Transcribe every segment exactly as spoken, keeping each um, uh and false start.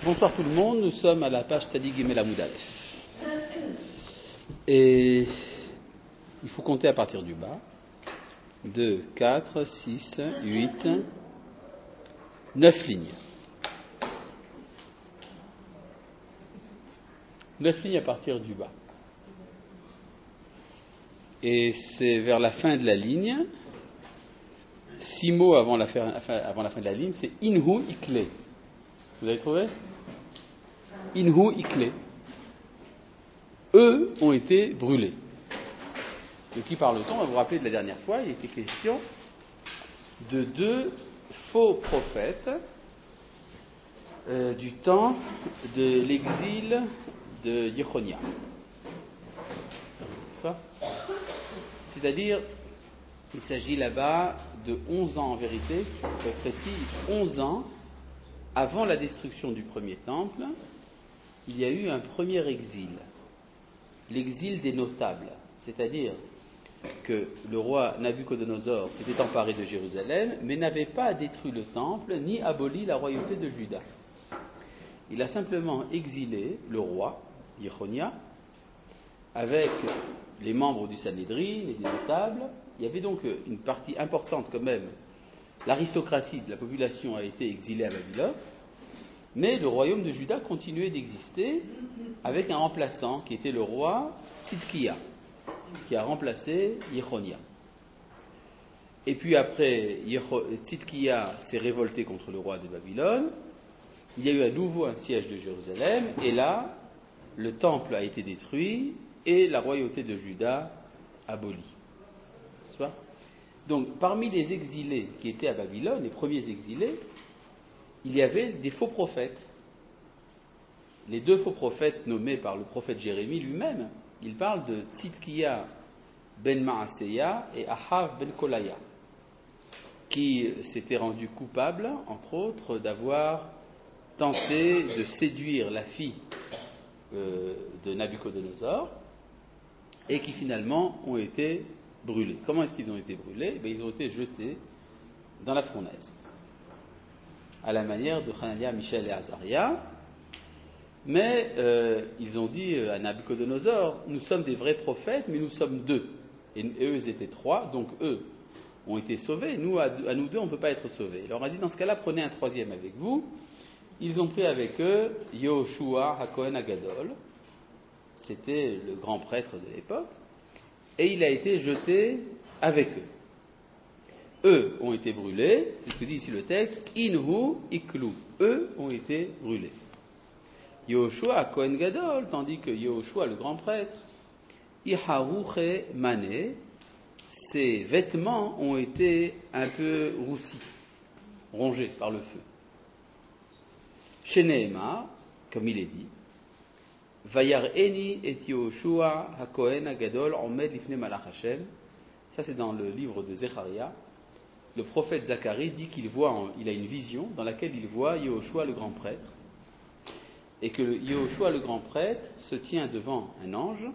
Bonsoir tout le monde, nous sommes à la page Tzadik Gimel Amoud Aleph. Et il faut compter à partir du bas. deux, quatre, six, huit, neuf lignes. neuf lignes à partir du bas. Et c'est vers la fin de la ligne, six mots avant la fin, avant la fin de la ligne, c'est Inhu Ikle. Vous avez trouvé? Inhu Ikle. Eux ont été brûlés. De qui parle-t-on? On va vous rappeler de la dernière fois, il était question de deux faux prophètes euh, du temps de l'exil de Yechonia. N'est-ce pas? C'est-à-dire, il s'agit là-bas de onze ans en vérité, pour être précis, onze ans avant la destruction du premier temple, il y a eu un premier exil, l'exil des notables, c'est-à-dire que le roi Nabuchodonosor s'était emparé de Jérusalem, mais n'avait pas détruit le temple, ni aboli la royauté de Juda. Il a simplement exilé le roi, Yechonia, avec les membres du Sanhédrin et des notables. Il y avait donc une partie importante quand même. L'aristocratie de la population a été exilée à Babylone, mais le royaume de Juda continuait d'exister avec un remplaçant qui était le roi Tzidkiya, qui a remplacé Yechonia. Et puis après, Tzidkiya s'est révolté contre le roi de Babylone. Il y a eu à nouveau un siège de Jérusalem, et là, le temple a été détruit et la royauté de Juda abolie. C'est pas ? Donc, parmi les exilés qui étaient à Babylone, les premiers exilés, il y avait des faux prophètes. Les deux faux prophètes nommés par le prophète Jérémie lui-même, il parle de Tzidkiya ben Maaseya et Ahav ben Kolaya, qui s'étaient rendus coupables, entre autres, d'avoir tenté de séduire la fille euh, de Nabuchodonosor, et qui finalement ont été brûlés. Comment est-ce qu'ils ont été brûlés? Ben, ils ont été jetés dans la fournaise, à la manière de Hanania, Michel et Azaria. Mais euh, ils ont dit à Nabuchodonosor, nous sommes des vrais prophètes, mais nous sommes deux. Et, et eux, ils étaient trois, donc eux ont été sauvés. Nous, à, à nous deux, on ne peut pas être sauvés. Il leur a dit, dans ce cas-là, prenez un troisième avec vous. Ils ont pris avec eux Yehoshua HaKohen Agadol, c'était le grand prêtre de l'époque, et il a été jeté avec eux. Eux ont été brûlés, c'est ce que dit ici le texte, Inhu Iklu, eux ont été brûlés. Yehoshua Kohen Gadol, tandis que Yehoshua, le grand prêtre, Iharuche Mané, ses vêtements ont été un peu roussis, rongés par le feu. Chez Nehemar, comme il est dit, Vayar Eni et Yehoshua HaKohen Agadol Omed Lifne Malach Hashem. Ça, c'est dans le livre de Zecharia. Le prophète Zacharie dit qu'il voit, il a une vision dans laquelle il voit Yehoshua, le grand prêtre, et que Yehoshua, le grand prêtre, se tient devant un ange,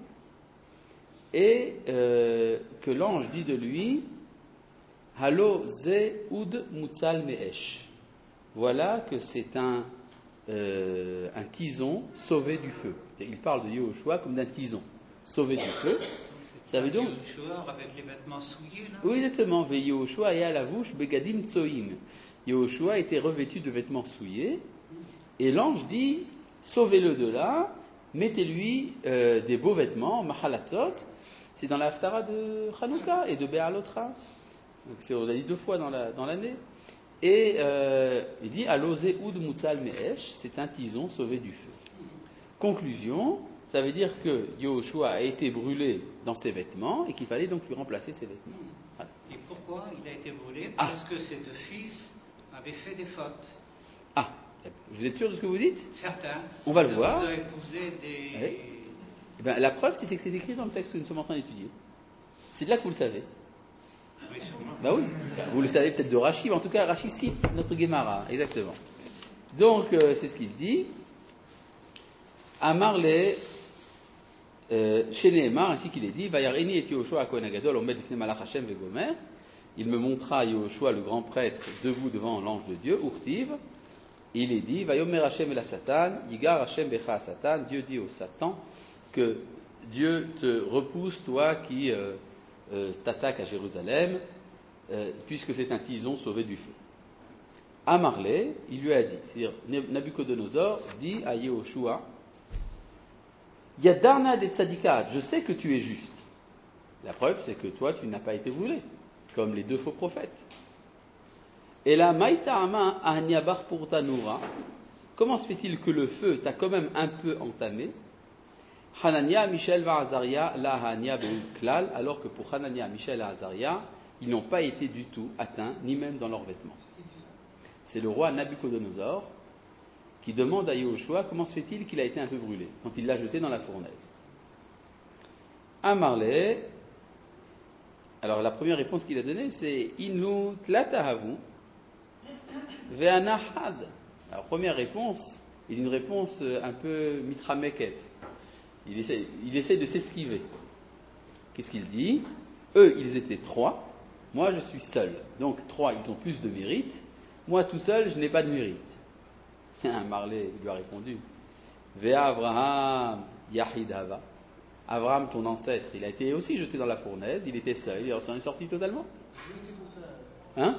et euh, que l'ange dit de lui, Halo ze ud mutzal me'esh. Voilà que c'est un Euh, un tison sauvé du feu. Il parle de Yehoshua comme d'un tison sauvé du feu. Ça veut donc Yehoshua avec les vêtements souillés, là. Oui, exactement. Ve Yehoshua et à la bouche begadim tsoim. Yehoshua était revêtu de vêtements souillés, et l'ange dit sauvez-le de là, mettez-lui euh, des beaux vêtements, mahalatzot. C'est dans la Haftara de Hanouka et de Be'alotra. Donc c'est, on l'a dit deux fois dans, la, dans l'année. Et euh, il dit Alosé oud mutzal me'esh, c'est un tison sauvé du feu. Conclusion, ça veut dire que Yehoshua a été brûlé dans ses vêtements et qu'il fallait donc lui remplacer ses vêtements. Voilà. Et pourquoi il a été brûlé? Ah. Parce que ses deux fils avaient fait des fautes. Ah, vous êtes sûr de ce que vous dites? Certains. On va le voir. Ils ont épousé des... Oui. Eh bien, la preuve, c'est que c'est écrit dans le texte que nous sommes en train d'étudier. C'est de là que vous le savez. Oui, sûrement. Bah oui, vous le savez peut-être de Rashi, mais en tout cas Rashi cite notre Gemara, exactement. Donc euh, c'est ce qu'il dit. Amar le chez Nehemar, ainsi qu'il est dit, Vayareni et Yehoshua Kohen Agadol omed lifnei malach Hashem vegomer. Il me montra Yehoshua le grand prêtre debout devant l'ange de Dieu, Urtiv, il est dit, Vayomer Hashem el Satan, Yigar Hashem becha Satan, Dieu dit au Satan que Dieu te repousse, toi qui euh, euh, t'attaques à Jérusalem, euh, puisque c'est un tison sauvé du feu. Amarlé, il lui a dit, c'est-à-dire Nabucodonosor dit à Yehoshua, Yadarna de tzadikat, je sais que tu es juste. La preuve, c'est que toi, tu n'as pas été brûlé, comme les deux faux prophètes. Et là, Maïta'ama ahniabar pour tanura, comment se fait-il que le feu t'a quand même un peu entamé? Hanania, Michel va Azaria, la Hania klal, alors que pour Hanania, Michel et Azaria, ils n'ont pas été du tout atteints, ni même dans leurs vêtements. C'est le roi Nabucodonosor qui demande à Yehoshua comment se fait-il qu'il a été un peu brûlé quand il l'a jeté dans la fournaise. Amarlé, alors la première réponse qu'il a donnée c'est Inu tlatahavu ve'anahad. Alors première réponse, il est une réponse un peu mitrameket. Il essaie, il essaie de s'esquiver. Qu'est-ce qu'il dit? Eux, ils étaient trois, moi je suis seul. Donc trois, ils ont plus de mérite. Moi tout seul, je n'ai pas de mérite. Marley lui a répondu, Vea Abraham Yahid Hava. Abraham, ton ancêtre, il a été aussi jeté dans la fournaise, il était seul, il s'en est sorti totalement. Hein?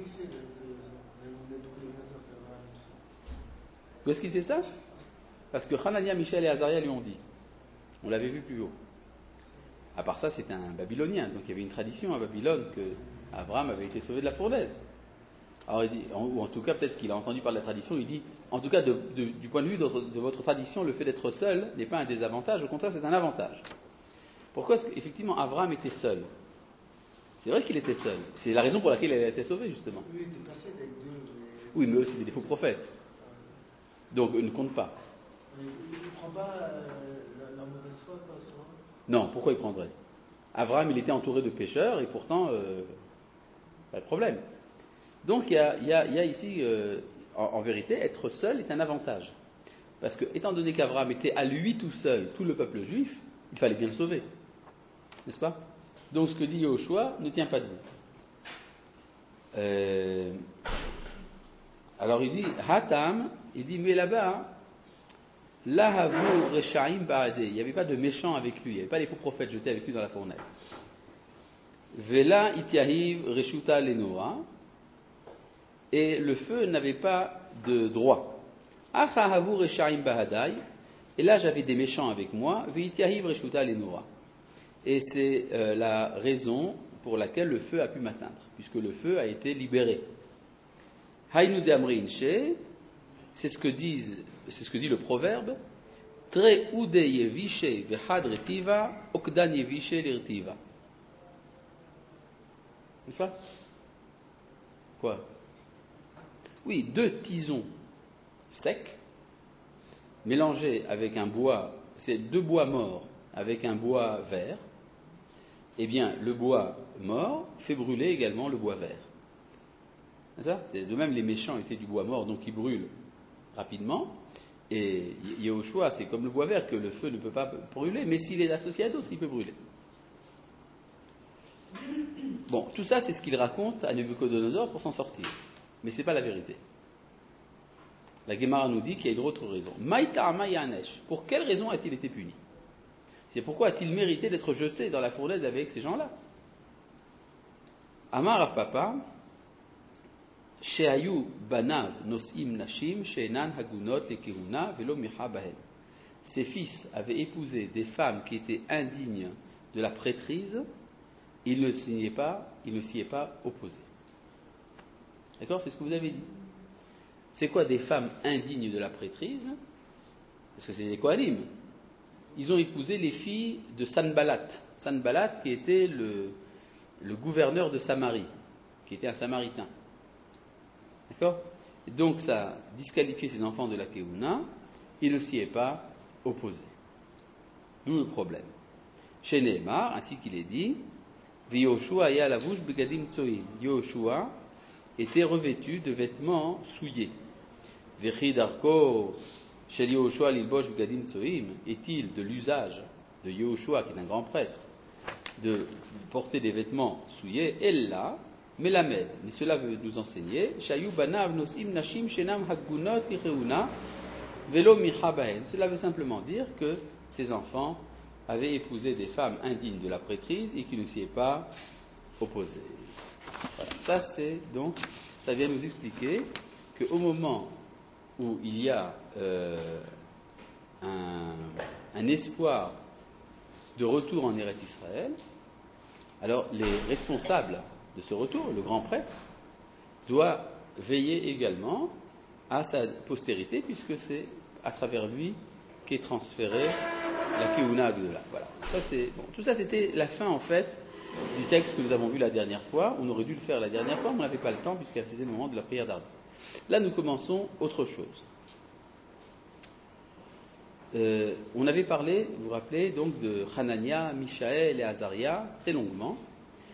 Où est-ce qu'il sait ça? Parce que Hanania, Michel et Azaria lui ont dit. On l'avait vu plus haut. À part ça, c'était un Babylonien, donc il y avait une tradition à Babylone que Abraham avait été sauvé de la fournaise. Alors il dit, ou en tout cas peut-être qu'il a entendu par la tradition, il dit, en tout cas de, de, du point de vue de, de votre tradition, le fait d'être seul n'est pas un désavantage, au contraire c'est un avantage. Pourquoi est-ce qu'effectivement Abraham était seul? C'est vrai qu'il était seul, c'est la raison pour laquelle il a été sauvé justement. Lui était passé avec deux. Mais... Oui, mais eux c'était des faux prophètes, donc eux ne comptent pas. Mais il ne prend pas euh, la, la mauvaise foi, pas ça. Non, pourquoi il prendrait? Abraham il était entouré de pécheurs et pourtant, euh, pas de problème. Donc il y a, il y a, il y a ici, euh, en, en vérité, être seul est un avantage. Parce que, étant donné qu'Abraham était à lui tout seul, tout le peuple juif, il fallait bien le sauver. N'est-ce pas? Donc ce que dit Yehoshua ne tient pas debout. Euh, alors il dit, Hatam, il dit, mais là-bas, Lahavu Reshaim Baade, il n'y avait pas de méchants avec lui, il n'y avait pas les faux prophètes jetés avec lui dans la fournaise. Vela Itiahiv Reshuta Lenoa, et le feu n'avait pas de droit. Achahavu Reshaim Bahadai, et là j'avais des méchants avec moi, Veitiahiv Reshuta Lenoa. Et c'est euh, la raison pour laquelle le feu a pu m'atteindre, puisque le feu a été libéré. Hainu de Amrinche, c'est ce que disent, c'est ce que dit le proverbe. Tre ude yevishe vechad retiva, okdan yevishe l'irtiva. N'est-ce pas? Quoi? Oui, deux tisons secs mélangés avec un bois, c'est deux bois morts avec un bois vert. Eh bien, le bois mort fait brûler également le bois vert. C'est de même, les méchants étaient du bois mort, donc ils brûlent rapidement. Et Yehoshua, c'est comme le bois vert que le feu ne peut pas brûler, mais s'il est associé à d'autres, il peut brûler. Bon, tout ça, c'est ce qu'il raconte à Nabucodonosor pour s'en sortir. Mais ce n'est pas la vérité. La Gemara nous dit qu'il y a une autre raison. Maïta'ama Yanesh. Pour quelle raison a-t-il été puni? C'est pourquoi a-t-il mérité d'être jeté dans la fournaise avec ces gens-là? Amar Rav Papa, Sheayu banav nosim nashim she'enan hagunot lekehuna velo micha bahem. Ses fils avaient épousé des femmes qui étaient indignes de la prêtrise, il ne s'y est pas, il ne s'y est pas opposé. D'accord? C'est ce que vous avez dit. C'est quoi des femmes indignes de la prêtrise? Parce que c'est des Kohanim. Ils ont épousé les filles de Sanballat. Sanballat qui était le, le gouverneur de Samarie, qui était un Samaritain. D'accord? Et donc ça a disqualifié ces enfants de la Keuna, il ne s'y est pas opposé. D'où le problème. Chez Nehemar, ainsi qu'il est dit, Yehoshua ya lavush begadim tsoim. Yehoshua était revêtu de vêtements souillés. Vechi darko shel Yehoshua lilbosh begadim tsoim. Est-il de l'usage de Yehoshua, qui est un grand prêtre, de porter des vêtements souillés? Ella Melamed, mais cela veut nous enseigner, Shayu banav nosim nashim shenam hagunot ireuna velo michabahen. Cela veut simplement dire que ces enfants avaient épousé des femmes indignes de la prêtrise et qui ne s'y est pas opposés. Voilà. Ça, c'est donc, ça vient nous expliquer qu'au moment où il y a euh, un, un espoir de retour en Eretz Israël, alors les responsables de ce retour, le grand prêtre, doit veiller également à sa postérité, puisque c'est à travers lui qu'est transférée la Keuna Agdola. Voilà. Ça, c'est, bon, tout ça, c'était la fin, en fait, du texte que nous avons vu la dernière fois. On aurait dû le faire la dernière fois, mais on n'avait pas le temps, puisque c'était le moment de la prière d'Arba. Là, nous commençons autre chose. Euh, on avait parlé, vous vous rappelez, donc de Hanania, Mishaël et Azaria, très longuement. Pourquoi ?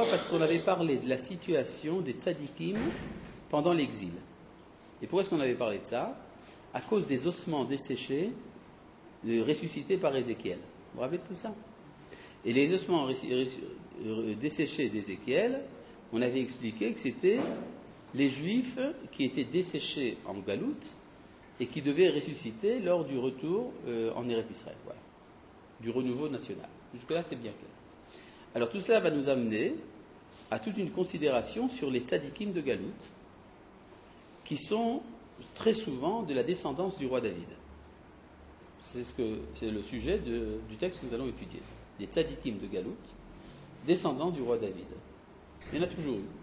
Parce qu'on avait parlé de la situation des tzadikim pendant l'exil. Et pourquoi est-ce qu'on avait parlé de ça ? À cause des ossements desséchés ressuscités par Ézéchiel. Vous vous rappelez de tout ça ? Et les ossements desséchés d'Ézéchiel, on avait expliqué que c'était les Juifs qui étaient desséchés en Galoute et qui devaient ressusciter lors du retour euh, en Eretz Israël. Voilà. Du renouveau national. Jusque-là, c'est bien clair. Alors tout cela va nous amener à toute une considération sur les tzadikim de Galoute, qui sont très souvent de la descendance du roi David. C'est, ce que, c'est le sujet de, du texte que nous allons étudier. Les tzadikim de Galoute, descendants du roi David. Il y en a toujours eu.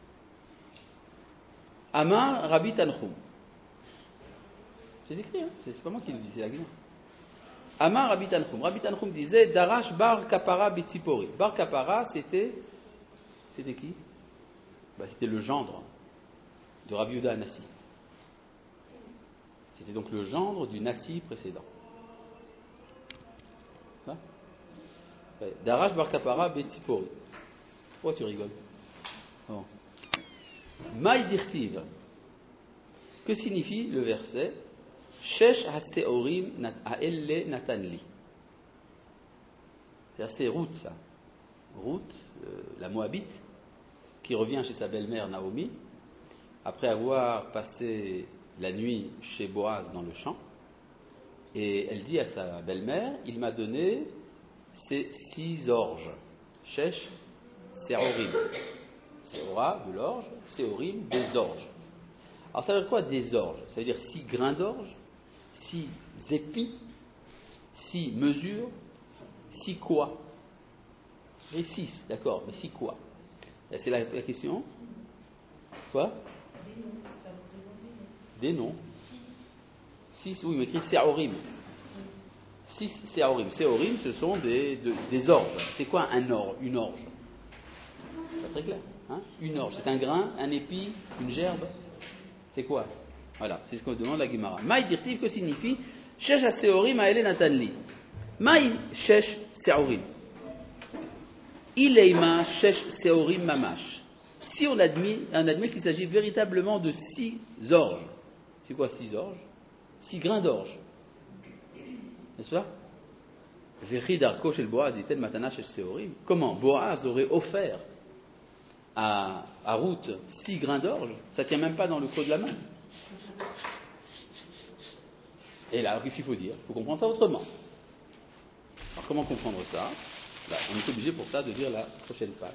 Amar Rabbi Tanchum. C'est écrit, hein, c'est, c'est pas moi qui le dis, c'est la Gemara. Amar Rabbi Tanchum. Rabbi Tanchum disait Darash Bar Kapara Betzipori. Bar Kapara, c'était. C'était qui ? Bah, c'était le gendre de Rabbi Yehuda Anassi. C'était donc le gendre du Nassi précédent. Hein ? Ouais. Darash Bar Kapara Betzipori. Pourquoi tu rigoles ? Bon. Maï Dirtiv. Que signifie le verset Shesh ha-seorim ha'elle natanli. C'est Ruth, ça. Ruth, euh, la Moabite, qui revient chez sa belle-mère Naomi, après avoir passé la nuit chez Boaz dans le champ, et elle dit à sa belle-mère, il m'a donné ces six orges. Shesh, seorim. Seora, de l'orge, seorim, des orges. Alors ça veut dire quoi des orges ? Ça veut dire six grains d'orge, six épis, six mesures, six quoi ? Et six, d'accord, mais six quoi ? C'est la, la question. Quoi ? Des noms. Six, oui, mais écrit Seorim. Six Seorim. Seorim, ce sont des, de, des orges. C'est quoi un orge ? Une orge ? C'est pas très clair. Hein ? Une orge, c'est un grain, un épi, une gerbe. C'est quoi ? Voilà, c'est ce qu'on demande à la Gemara. Maï dirtiv, que signifie Shesh ha-seorim ha'ele natanli. Maï shesh seorim. Ileima shesh seorim mamash. Si on admet, on admet qu'il s'agit véritablement de six orges. C'est quoi six orges ? Six grains d'orge. N'est-ce pas ? Vechi darko shel Boaz iten matana shesh seorim. Comment Boaz aurait offert à, à Ruth six grains d'orge ? Ça ne tient même pas dans le creux de la main. Et là, qu'est-ce qu'il faut dire ? Il faut comprendre ça autrement. Alors, comment comprendre ça ? Là, on est obligé pour ça de lire la prochaine page.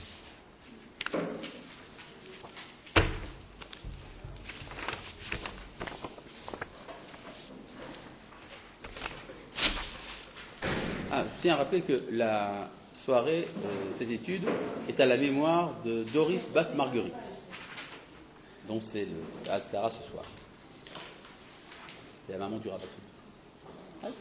Ah, je tiens à rappeler que la soirée, euh, cette étude, est à la mémoire de Doris Bat Marguerite, dont c'est le Asdara ce soir. C'est la maman du rabbin. Ouais.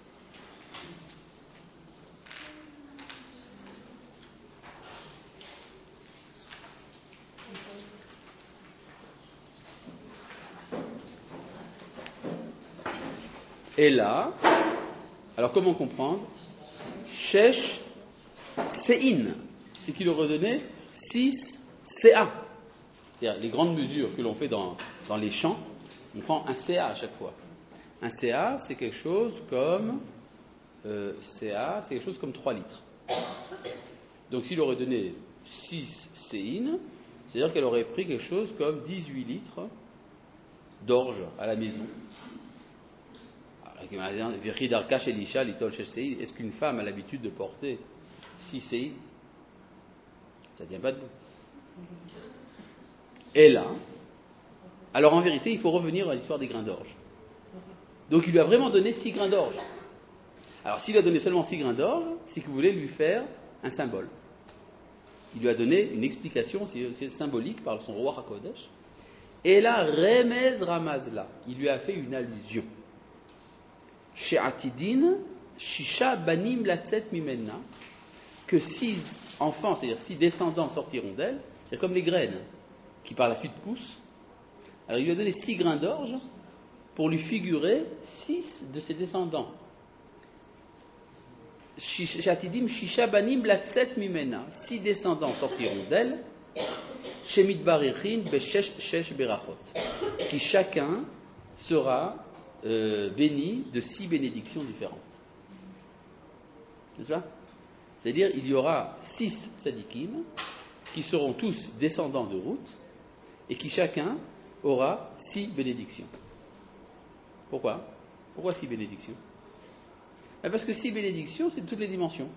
Et là, alors comment comprendre ? Shesh Sein, c'est qu'il aurait donné six C A. C'est-à-dire les grandes mesures que l'on fait dans, dans les champs, on prend un C A à chaque fois. Un C A, c'est quelque chose comme euh, C A, c'est quelque chose comme trois litres. Donc s'il aurait donné six séine, c'est-à-dire qu'elle aurait pris quelque chose comme dix-huit litres d'orge à la maison. Est-ce qu'une femme a l'habitude de porter six séines? Ça ne tient pas debout. Et là, alors en vérité, il faut revenir à l'histoire des grains d'orge. Donc il lui a vraiment donné six grains d'orge. Alors s'il lui a donné seulement six grains d'orge, c'est qu'il voulait lui faire un symbole. Il lui a donné une explication, c'est, c'est symbolique par son roi HaKodesh. Et là, Remez Ramazla, il lui a fait une allusion. Chez Atidin, Shisha Banim Latzet Mimenna, que six enfants, c'est-à-dire six descendants sortiront d'elle, c'est comme les graines qui par la suite poussent. Alors il lui a donné six grains d'orge pour lui figurer six de ses descendants. Shatidim Shisha Banim Latzet Mimena, six descendants sortiront d'elle, Shemit Barichin Beshesh Shesh Berachot, qui chacun sera euh, béni de six bénédictions différentes. N'est-ce pas? C'est-à-dire, il y aura six tzadikim qui seront tous descendants de Ruth et qui chacun aura six bénédictions. Pourquoi? Pourquoi six bénédictions? Parce que six bénédictions, c'est de toutes les dimensions.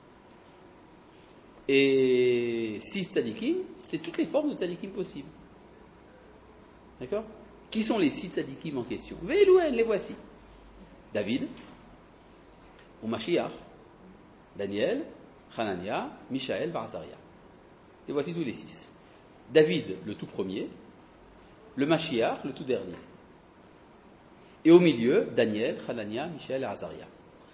Et six tzadikim, c'est toutes les formes de tzadikim possibles. D'accord? Qui sont les six tzadikim en question? Ve'elouen, les voici. David, ou Mashiach, Daniel, Hanania, Mishaël, Barzariah. Et voici tous les six. David, le tout premier, le Mashiach, le tout dernier. Et au milieu, Daniel, Hanania, Mishaël et Azaria.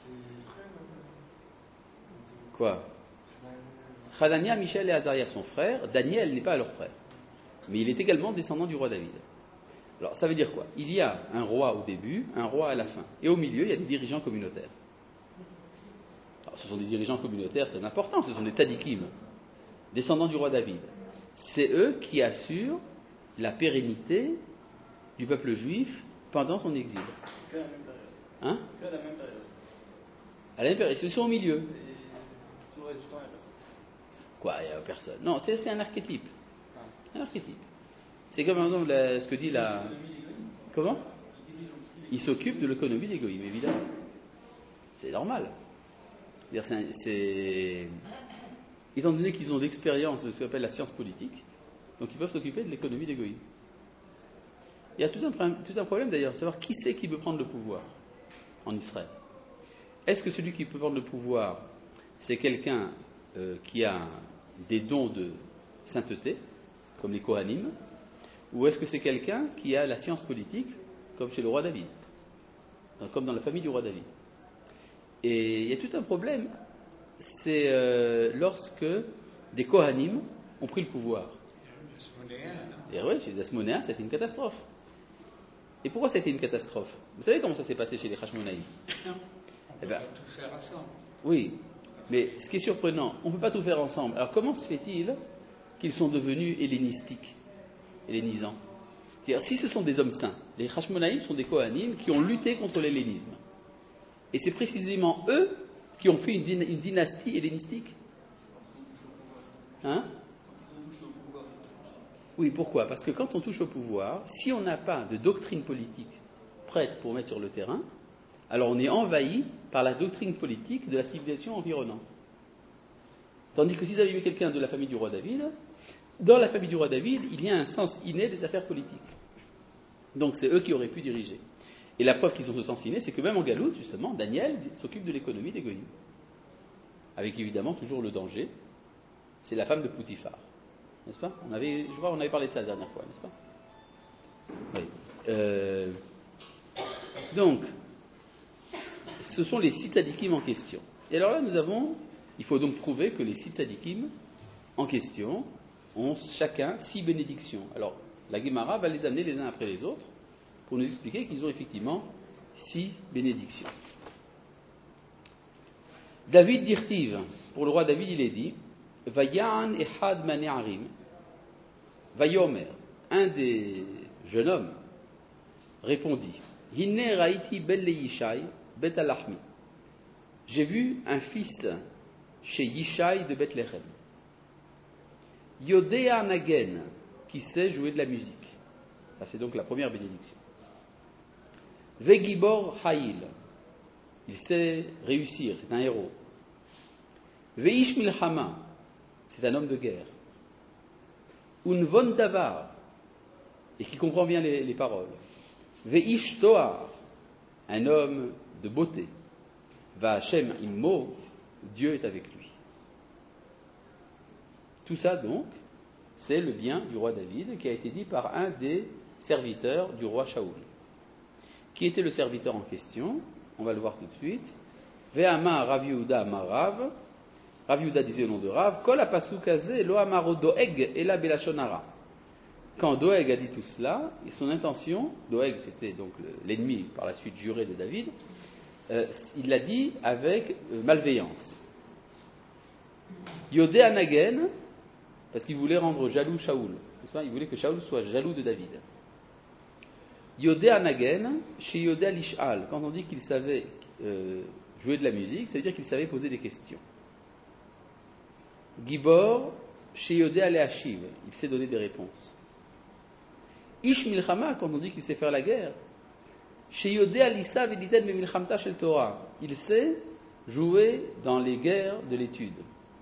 Quoi? Hanania, Mishaël et Azaria sont frères. Daniel n'est pas leur frère. Mais il est également descendant du roi David. Alors, ça veut dire quoi? Il y a un roi au début, un roi à la fin. Et au milieu, il y a des dirigeants communautaires. Alors, ce sont des dirigeants communautaires très importants. Ce sont des tzadikim, descendants du roi David. C'est eux qui assurent la pérennité du peuple juif pendant son exil. Que à la même période. Hein? Que à la même période. À la même période. Ils sont au milieu. Et tout le reste du temps, il n'y a personne. Quoi, il n'y a personne. Non, c'est, c'est un archétype. Ah. Un archétype. C'est comme par exemple la- ce que dit la. Comment? Il s'occupe de l'économie des goïms, évidemment. C'est normal. C'est-à-dire, c'est, un- c'est... Étant donné qu'ils ont d'expérience de ce qu'on appelle la science politique, donc ils peuvent s'occuper de l'économie des goïms. Il y a tout un, problème, tout un problème d'ailleurs, savoir qui c'est qui peut prendre le pouvoir en Israël. Est-ce que celui qui peut prendre le pouvoir, c'est quelqu'un euh, qui a des dons de sainteté, comme les Kohanim, ou est-ce que c'est quelqu'un qui a la science politique, comme chez le roi David, comme dans la famille du roi David? Et il y a tout un problème, c'est euh, lorsque des Kohanim ont pris le pouvoir. Et oui, chez les Asmonéens, c'était une catastrophe. Et pourquoi ça a été une catastrophe? Vous savez comment ça s'est passé chez les Hashmonaïm? Non, on Eh peut ben, pas tout faire ensemble. Oui, mais ce qui est surprenant, on ne peut pas tout faire ensemble. Alors comment se fait-il qu'ils sont devenus hellénistiques, hellénisants? C'est-à-dire, si ce sont des hommes saints, les Hashmonaïm sont des Kohanim qui ont lutté contre l'hellénisme. Et c'est précisément eux qui ont fait une, dyna- une dynastie hellénistique. Hein? Oui, pourquoi? Parce que quand on touche au pouvoir, si on n'a pas de doctrine politique prête pour mettre sur le terrain, alors on est envahi par la doctrine politique de la civilisation environnante. Tandis que si vous avez eu quelqu'un de la famille du roi David, dans la famille du roi David, il y a un sens inné des affaires politiques. Donc c'est eux qui auraient pu diriger. Et la preuve qu'ils ont ce sens inné, c'est que même en Galoute, justement, Daniel s'occupe de l'économie des Goïms. Avec évidemment toujours le danger, c'est la femme de Poutifar. N'est-ce pas? On avait, je crois qu'on avait parlé de ça la dernière fois, n'est-ce pas? Oui. Euh, donc, ce sont les six tzadikim en question. Et alors là, nous avons, il faut donc prouver que les six tzadikim en question ont chacun six bénédictions. Alors, la Gemara va les amener les uns après les autres pour nous expliquer qu'ils ont effectivement six bénédictions. David dirtiv, pour le roi David, il est dit, Vayan ehad mane'arim, Vayomer, un des jeunes hommes, répondit, Hinne raiti ben Yishai, bet alachmi. J'ai vu un fils chez Yishai de Bethléem. Yodea Nagen, qui sait jouer de la musique. Ça, c'est donc la première bénédiction. Vegibor Haïl, il sait réussir, c'est un héros. Veish Milchama, c'est un homme de guerre. Unvon Davar, et qui comprend bien les, les paroles. Veish Toar, un homme de beauté. Va Hashem Immo, Dieu est avec lui. Tout ça donc, c'est le bien du roi David qui a été dit par un des serviteurs du roi Shaoul. Qui était le serviteur en question? On va le voir tout de suite. Ve'ama Rav Yehuda Marav. Rav Yehuda disait au nom de Rav, Kol apasukazé lo amaro doeg ela belashonara. Quand Doeg a dit tout cela, et son intention, Doeg c'était donc l'ennemi par la suite juré de David, euh, il l'a dit avec euh, malveillance. Yodé Anagen, parce qu'il voulait rendre jaloux Shaoul. Il voulait que Shaoul soit jaloux de David. Yodé Anagen, chez Yodé Alishal, quand on dit qu'il savait euh, jouer de la musique, ça veut dire qu'il savait poser des questions. Gibor, chez Yodé Aleachiv, il sait donner des réponses. Ish Milchama, quand on dit qu'il sait faire la guerre, chez Yodé Alissa Vediten Memilchamta Shel Torah, il sait jouer dans les guerres de l'étude.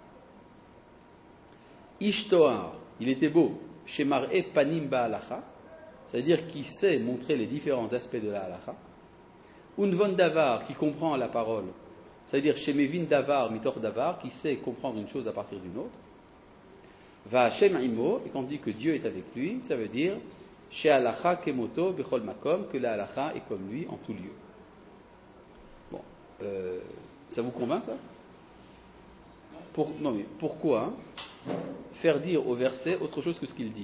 Ish Toar, il était beau, chez Mar'e Panim Ba'alacha, c'est-à-dire qu'il sait montrer les différents aspects de la halacha. Unvon Davar, qui comprend la parole, c'est-à-dire chez Mevin Davar, Mitor Davar, qui sait comprendre une chose à partir d'une autre. Va Hashem Imo, et quand on dit que Dieu est avec lui, ça veut dire chez halacha kemoto bechol makom, que la halacha est comme lui en tout lieu. Bon, euh, ça vous convainc ça? Pour, non mais pourquoi faire dire au verset autre chose que ce qu'il dit?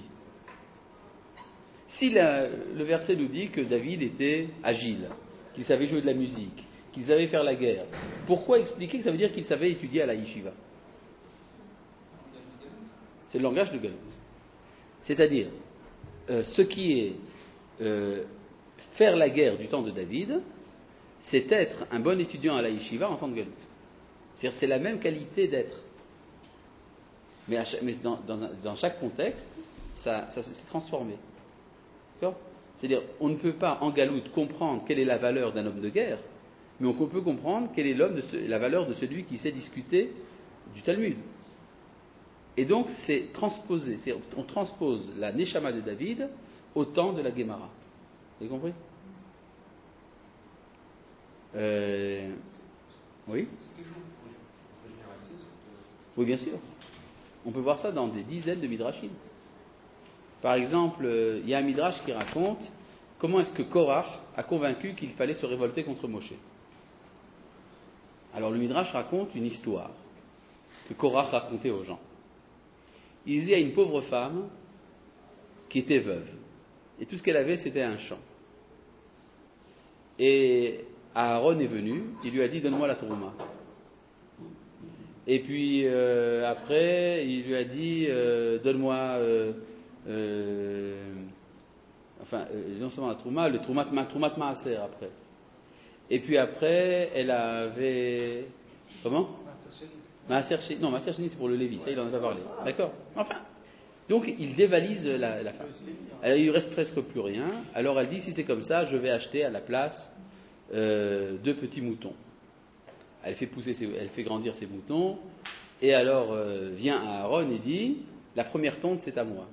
Si la, le verset nous dit que David était agile, qu'il savait jouer de la musique, qu'il savait faire la guerre, pourquoi expliquer que ça veut dire qu'il savait étudier à la yeshiva? C'est le langage de Galout. C'est-à-dire, euh, ce qui est euh, faire la guerre du temps de David, c'est être un bon étudiant à la yeshiva en temps de Galout. C'est-à-dire, c'est la même qualité d'être. Mais, à chaque, mais dans, dans, dans chaque contexte, ça, ça s'est transformé. D'accord? C'est-à-dire, on ne peut pas en Galoute comprendre quelle est la valeur d'un homme de guerre, mais on peut comprendre quelle est l'homme de ce, la valeur de celui qui sait discuter du Talmud. Et donc, c'est transposé, c'est, on transpose la Neshama de David au temps de la Gemara. Vous avez compris? euh, Oui? Oui, bien sûr. On peut voir ça dans des dizaines de midrashim. Par exemple, il y a un midrash qui raconte comment est-ce que Korach a convaincu qu'il fallait se révolter contre Moshe. Alors le midrash raconte une histoire que Korach racontait aux gens. Il disait à une pauvre femme qui était veuve, et tout ce qu'elle avait c'était un champ. Et Aaron est venu, il lui a dit donne-moi la trouma. Et puis euh, après il lui a dit euh, donne-moi euh, euh, enfin euh, non seulement la trouma, le trouma de maaser après. Et puis après elle avait comment maaser sheni. Non, maaser sheni c'est pour le Lévi, ça il en a pas parlé. D'accord. Enfin, donc il dévalise la, la femme. Alors, il lui reste presque plus rien. Alors elle dit si c'est comme ça, je vais acheter à la place euh, deux petits moutons. Elle fait pousser, ses, elle fait grandir ses moutons, et alors euh, vient Aaron et dit la première tonte c'est à moi.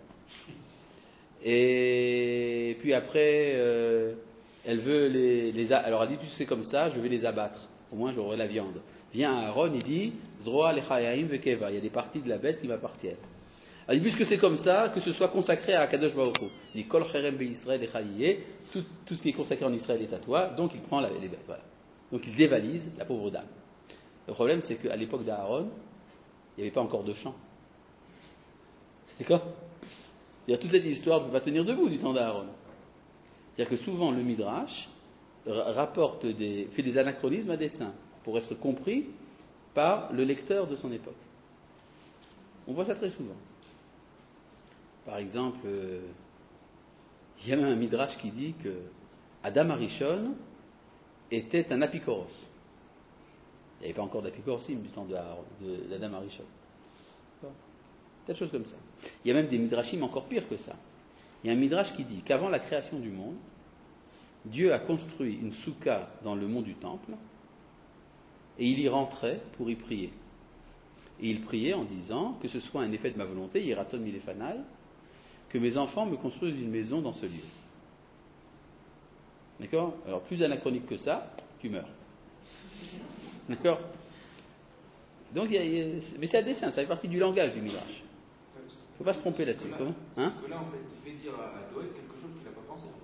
Et puis après, euh, elle veut les, les, alors elle dit tu sais comme ça, je vais les abattre. Au moins j'aurai la viande. Vient Aaron et dit Zroa lechayaim vekeva. Il y a des parties de la bête qui m'appartiennent. Elle dit puisque c'est comme ça, que ce soit consacré à Akadosh Baruch Hu. Il dit Kol cherem beIsraël lechayiye. Tout, tout ce qui est consacré en Israël est à toi. Donc il prend la, les bêtes. Voilà. Donc il dévalise la pauvre dame. Le problème, c'est qu'à l'époque d'Aaron, il n'y avait pas encore de chant. D'accord? C'est-à-dire, toute cette histoire ne peut pas tenir debout du temps d'Aaron. C'est-à-dire que souvent, le Midrash rapporte des, fait des anachronismes à dessein pour être compris par le lecteur de son époque. On voit ça très souvent. Par exemple, euh, il y a même un Midrash qui dit que Adam Arishon était un apikoros. Il n'y avait pas encore d'apikoros du temps d'Adam Arishon. Telle chose comme ça. Il y a même des midrashim encore pires que ça. Il y a un midrash qui dit qu'avant la création du monde, Dieu a construit une soukha dans le mont du temple et il y rentrait pour y prier. Et il priait en disant que ce soit un effet de ma volonté, Yeratzon Milefanai, que mes enfants me construisent une maison dans ce lieu. D'accord? Alors plus anachronique que ça, tu meurs. D'accord? Donc, il y a, il y a, mais c'est à dessein, ça fait partie du langage du midrash. Il ne faut pas se tromper là-dessus. Là, Comment hein? là, en fait, il fait dire à Doeg quelque chose qu'il n'a pas pensé.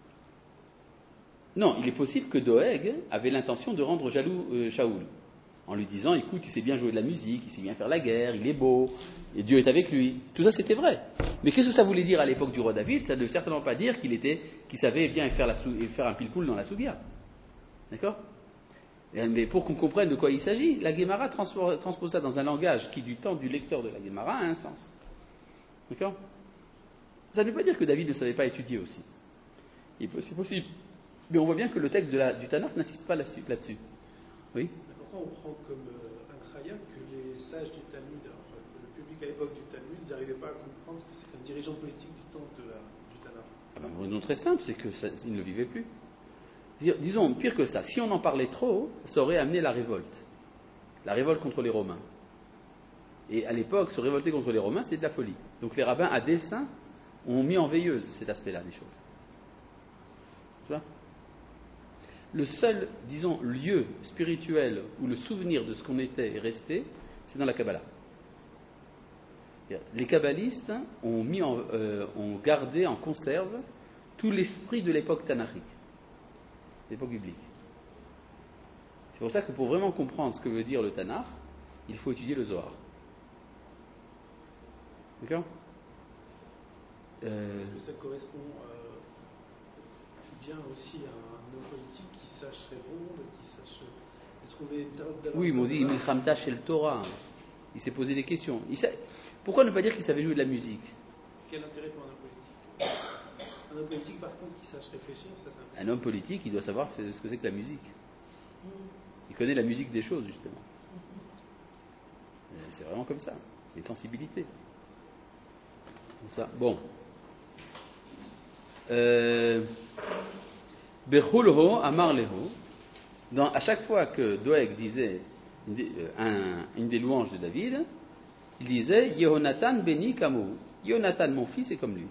Non, il est possible que Doeg avait l'intention de rendre jaloux euh, Shaoul, en lui disant, écoute, il sait bien jouer de la musique, il sait bien faire la guerre, il est beau, et Dieu est avec lui. Tout ça, c'était vrai. Mais qu'est-ce que ça voulait dire à l'époque du roi David? Ça ne veut certainement pas dire qu'il était, qu'il savait bien faire, la sou, faire un pilpoul dans la sougia. D'accord? Mais pour qu'on comprenne de quoi il s'agit, la Guémara transpose ça dans un langage qui, du temps du lecteur de la Guémara, a un sens. D'accord? Ça ne veut pas dire que David ne savait pas étudier aussi. C'est possible. Mais on voit bien que le texte de la, du Tanakh n'insiste pas là-dessus. là-dessus. Oui? Pourquoi on prend comme euh, incroyable que les sages du Talmud, enfin, le public à l'époque du Talmud, ils n'arrivaient pas à comprendre que c'est un dirigeant politique du temps de la, du Tanakh? Ah ben, une raison très simple, c'est qu'ils ne le vivaient plus. Disons, pire que ça, si on en parlait trop, ça aurait amené la révolte. La révolte contre les Romains. Et à l'époque, se révolter contre les Romains, c'est de la folie. Donc les rabbins, à dessein, ont mis en veilleuse cet aspect-là des choses. Tu vois ? Le seul, disons, lieu spirituel où le souvenir de ce qu'on était est resté, c'est dans la Kabbalah. Les kabbalistes ont, mis en, euh, ont gardé en conserve tout l'esprit de l'époque tanachique, l'époque biblique. C'est pour ça que pour vraiment comprendre ce que veut dire le Tanakh, il faut étudier le Zohar. D'accord ? euh... Est-ce que ça correspond euh, bien aussi à un homme politique qui sache répondre, qui sache trouver... Oui, mais on dit Milchamta chez le Torah. Il s'est posé des questions. Il sait... Pourquoi ne pas dire qu'il savait jouer de la musique? Quel intérêt pour un homme politique? Un homme politique, par contre, qui sache réfléchir, ça c'est un homme politique, il doit savoir ce que c'est que la musique. Il connaît la musique des choses, justement. C'est vraiment comme ça. Il y a une sensibilité. C'est ça. Bon. Bechulho amarleho. Dans, à chaque fois que Doeg disait une, un, une des louanges de David, il disait Yehonatan beni kamo. Yehonatan, mon fils, est comme lui.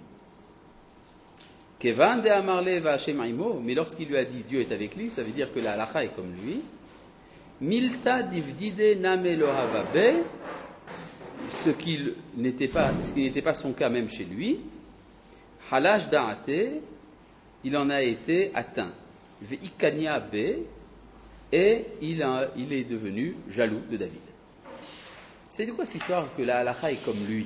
Kevan de amarle va Hashem aimo. Mais lorsqu'il lui a dit Dieu est avec lui, ça veut dire que la halacha est comme lui. Milta divdide name lohavabe. Ce qui n'était pas, ce qui n'était pas son cas même chez lui. Halash da'ate. Il en a été atteint. Veikania be. Et il, a, il est devenu jaloux de David. C'est de quoi cette histoire que la halacha est comme lui?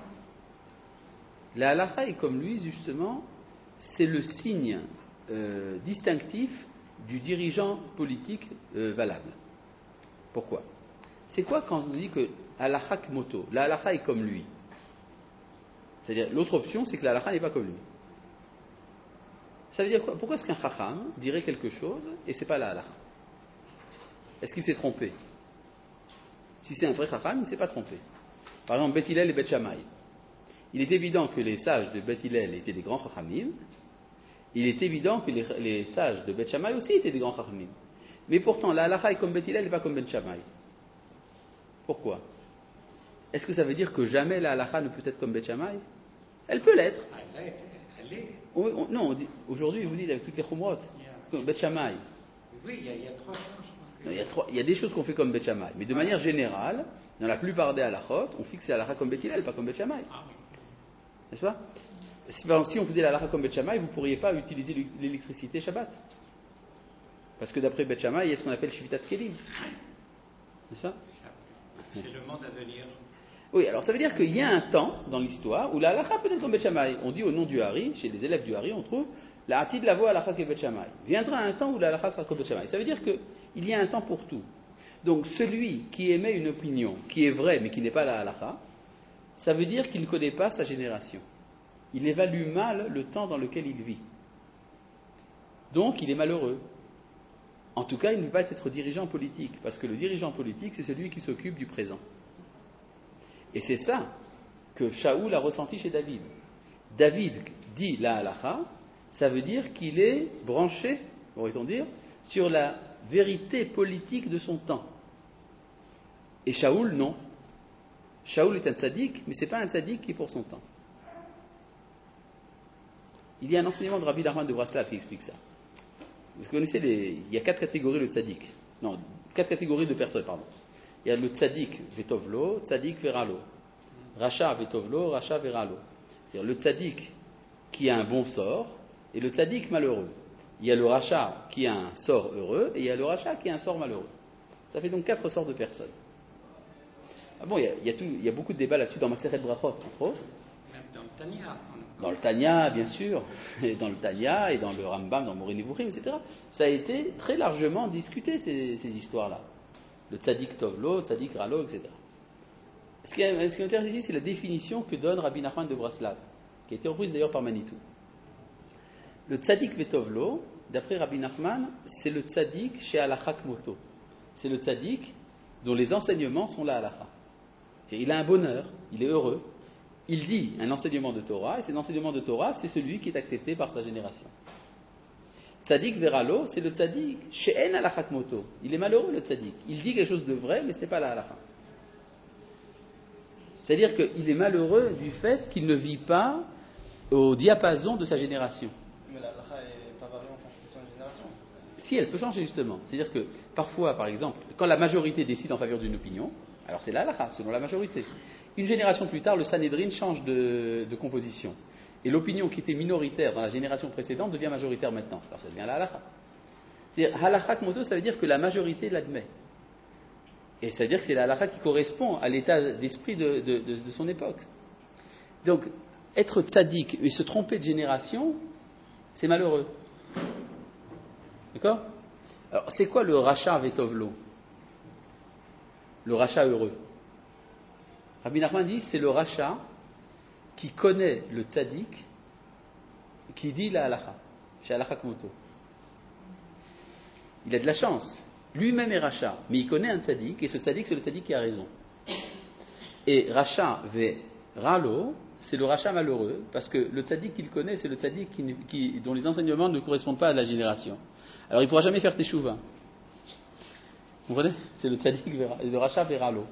La halacha est comme lui, justement, c'est le signe euh, distinctif du dirigeant politique euh, valable. Pourquoi? C'est quoi quand on dit que halacha kmoto, la halacha est comme lui? C'est-à-dire, l'autre option, c'est que la halacha n'est pas comme lui. Ça veut dire quoi? Pourquoi est-ce qu'un chacham dirait quelque chose et c'est pas la halacha? Est-ce qu'il s'est trompé? Si c'est un vrai chacham, il ne s'est pas trompé. Par exemple, Beth Hillel et Beth Shammai. Il est évident que les sages de Beth Hillel étaient des grands chachamim. Il est évident que les, les sages de Beth Shammai aussi étaient des grands chachamim. Mais pourtant, la halacha est comme Beth Hillel et pas comme Beth Shammai. Pourquoi? Est-ce que ça veut dire que jamais la halacha ne peut être comme Beth Shammai? Elle peut l'être. Elle est. Elle est. On, on, non, on dit, aujourd'hui, vous dites avec toutes les chumrot, comme Beth Shammai. Oui, il y, a, il y a trois choses. Non, il, y a trois, il y a des choses qu'on fait comme Beth Shammai, mais de manière générale, dans la plupart des halachot, on fixe la halacha comme Beth Hillel, pas comme Beth Shammai. Ah, oui. N'est-ce pas? Si on faisait la halacha comme Beth Shammai, vous ne pourriez pas utiliser l'électricité Shabbat. Parce que d'après Beth Shammai, il y a ce qu'on appelle Shivitat Kelim. C'est ça? C'est le monde à venir. Oui, alors ça veut dire qu'il y a un temps dans l'histoire où la halacha peut être comme Beth Shammai. On dit au nom du Hari, chez les élèves du Hari, on trouve la hati de la voix halacha comme Beth Shammai. Viendra un temps où la halacha sera comme Beth Shammai. Ça veut dire qu'il y a un temps pour tout. Donc celui qui émet une opinion qui est vraie mais qui n'est pas la halacha, ça veut dire qu'il ne connaît pas sa génération. Il évalue mal le temps dans lequel il vit. Donc il est malheureux. En tout cas, il ne peut pas être dirigeant politique, parce que le dirigeant politique, c'est celui qui s'occupe du présent. Et c'est ça que Shaoul a ressenti chez David. David dit la halacha, ça veut dire qu'il est branché, pourrait-on dire, sur la vérité politique de son temps. Et Shaoul, non. Shaoul est un tzaddik, mais ce n'est pas un tzaddik qui est pour son temps. Il y a un enseignement de Rabbi Nachman de Braslav qui explique ça. Vous connaissez, les... il y a quatre catégories de tzaddik. Non, quatre catégories de personnes, pardon. Il y a le tzaddik vetovlo, tzaddik veralo. Racha vetovlo, racha veralo. C'est-à-dire le tzaddik qui a un bon sort et le tzaddik malheureux. Il y a le racha qui a un sort heureux et il y a le racha qui a un sort malheureux. Ça fait donc quatre sortes de personnes. Ah bon, il y a, il y a, tout, il y a beaucoup de débats là-dessus dans Maseret Brachot, entre autres. Même dans le Tanya. Dans le Tanya, bien sûr, et dans le Tanya, et dans le Rambam, dans Moreh Nevuchim, et cetera. Ça a été très largement discuté, ces, ces histoires-là. Le tzaddik tovlo, le tzaddik ralo, et cetera. Ce qui est, ce qui est intéressant ici, c'est la définition que donne Rabbi Nachman de Braslav, qui a été reprise d'ailleurs par Manitou. Le tzaddik vetovlo, d'après Rabbi Nachman, c'est le tzaddik chez Halachak Moto. C'est le tzaddik dont les enseignements sont la halacha. Il a un bonheur, il est heureux, il dit un enseignement de Torah, et cet enseignement de Torah, c'est celui qui est accepté par sa génération. Tzadik veralo, c'est le tzadik she'en halachat moto. Il est malheureux, le tzadik. Il dit quelque chose de vrai, mais ce n'est pas la halacha. C'est-à-dire qu'il est malheureux du fait qu'il ne vit pas au diapason de sa génération. Mais la halacha n'est pas variée en fonction de génération. Si, elle peut changer justement. C'est-à-dire que parfois, par exemple, quand la majorité décide en faveur d'une opinion, alors c'est la halacha, selon la majorité. Une génération plus tard, le Sanhedrin change de, de composition. Et l'opinion qui était minoritaire dans la génération précédente devient majoritaire maintenant. Alors ça devient la halacha. C'est-à-dire, halacha moto, ça veut dire que la majorité l'admet. Et ça veut dire que c'est la halacha qui correspond à l'état d'esprit de, de, de, de son époque. Donc, être tzaddik et se tromper de génération, c'est malheureux. D'accord ? Alors, c'est quoi le racha vetovlo ? Le racha heureux. Rabbi Nachman dit, c'est le racha qui connaît le tzaddik, qui dit la halacha, chez halacha kmoto. Il a de la chance. Lui-même est racha, mais il connaît un tzaddik, et ce tzaddik, c'est le tzaddik qui a raison. Et racha ve ralo, c'est le racha malheureux, parce que le tzaddik qu'il connaît, c'est le tzaddik qui, qui, dont les enseignements ne correspondent pas à la génération. Alors il ne pourra jamais faire teshuva. Vous comprenez ? C'est le tzaddik, le racha ve ralo.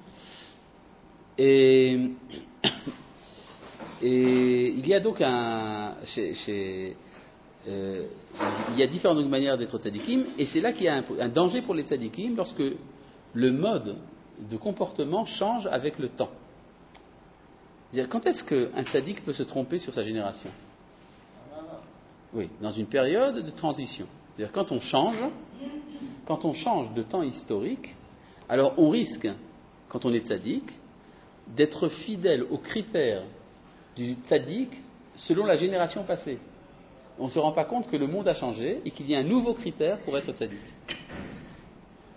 Et, et il y a donc un, chez, chez, euh, il y a différentes manières d'être tzadikim, et c'est là qu'il y a un, un danger pour les tzadikim lorsque le mode de comportement change avec le temps. C'est-à-dire, quand est-ce qu'un tzadik peut se tromper sur sa génération ? Oui, dans une période de transition. C'est-à-dire, quand on change, quand on change de temps historique, alors on risque, quand on est tzaddik, d'être fidèle aux critères du tzaddik selon la génération passée. On ne se rend pas compte que le monde a changé et qu'il y a un nouveau critère pour être tzaddik. D'accord ?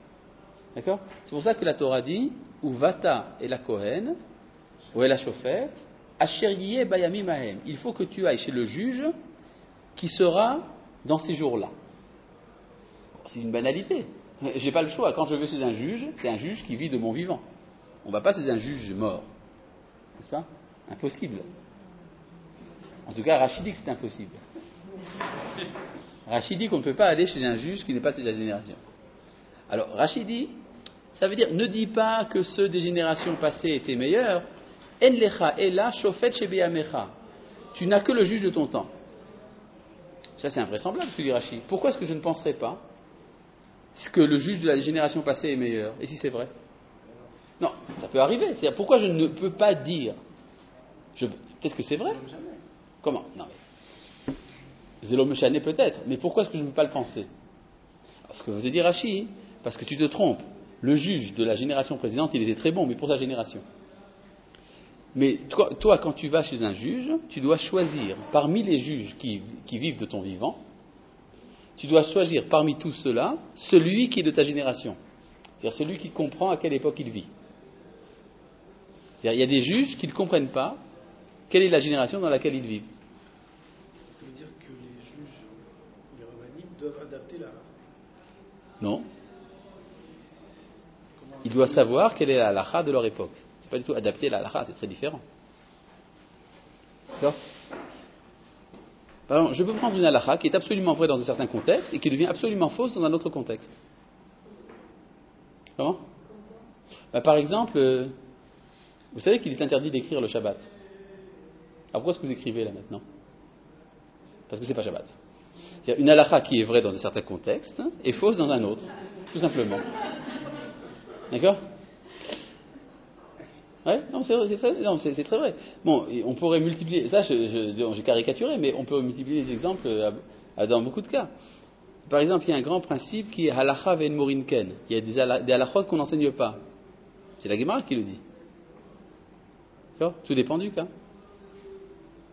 C'est pour ça que la Torah dit Uvata et la Kohen, ou la Shofet, Asher yeh bayamim hahem. Il faut que tu ailles chez le juge qui sera dans ces jours-là. C'est une banalité. J'ai pas le choix. Quand je vais chez un juge, c'est un juge qui vit de mon vivant. On ne va pas chez un juge mort. N'est-ce pas ? Impossible. En tout cas, Rachid dit que c'est impossible. Rachid dit qu'on ne peut pas aller chez un juge qui n'est pas de sa génération. Alors, Rachid dit, ça veut dire, ne dis pas que ceux des générations passées étaient meilleurs. En lecha ela shofet shebeyamecha. Tu n'as que le juge de ton temps. Ça, c'est invraisemblable, ce que dit Rachid. Pourquoi est-ce que je ne penserais pas que le juge de la génération passée est meilleur ? Et si c'est vrai ? Non, ça peut arriver. C'est-à-dire, pourquoi je ne peux pas dire je... Peut-être que c'est vrai. Comment ? Non, mais... Zélo Meshane peut-être, mais pourquoi est-ce que je ne peux pas le penser ? Parce que vous te dit Rachid, parce que tu te trompes. Le juge de la génération précédente, il était très bon, mais pour sa génération. Mais toi, toi, quand tu vas chez un juge, tu dois choisir parmi les juges qui, qui vivent de ton vivant, tu dois choisir parmi tous ceux-là, celui qui est de ta génération. C'est-à-dire celui qui comprend à quelle époque il vit. C'est-à-dire, il y a des juges qui ne comprennent pas quelle est la génération dans laquelle ils vivent. Ça veut dire que les juges, les rabbiniques, doivent adapter la... Non. Ils doivent savoir quelle est la halakha de leur époque. C'est pas du tout adapter la halakha, c'est très différent. D'accord ? Par exemple, je peux prendre une halakha qui est absolument vraie dans un certain contexte et qui devient absolument fausse dans un autre contexte. Comment ? Ben, par exemple, euh, vous savez qu'il est interdit d'écrire le Shabbat. Alors pourquoi est-ce que vous écrivez là maintenant ? Parce que c'est pas Shabbat. C'est-à-dire une halakha qui est vraie dans un certain contexte et fausse dans un autre, tout simplement. D'accord ? Ouais, non, c'est, c'est, très, non c'est, c'est très vrai. Bon, on pourrait multiplier, ça je, je, j'ai caricaturé, mais on peut multiplier les exemples à, à, dans beaucoup de cas. Par exemple, il y a un grand principe qui est halakha ve'en morinken. Il y a des, ala, des halakhot qu'on n'enseigne pas. C'est la Gemara qui le dit. D'accord ? Tout dépend du cas. D'accord ?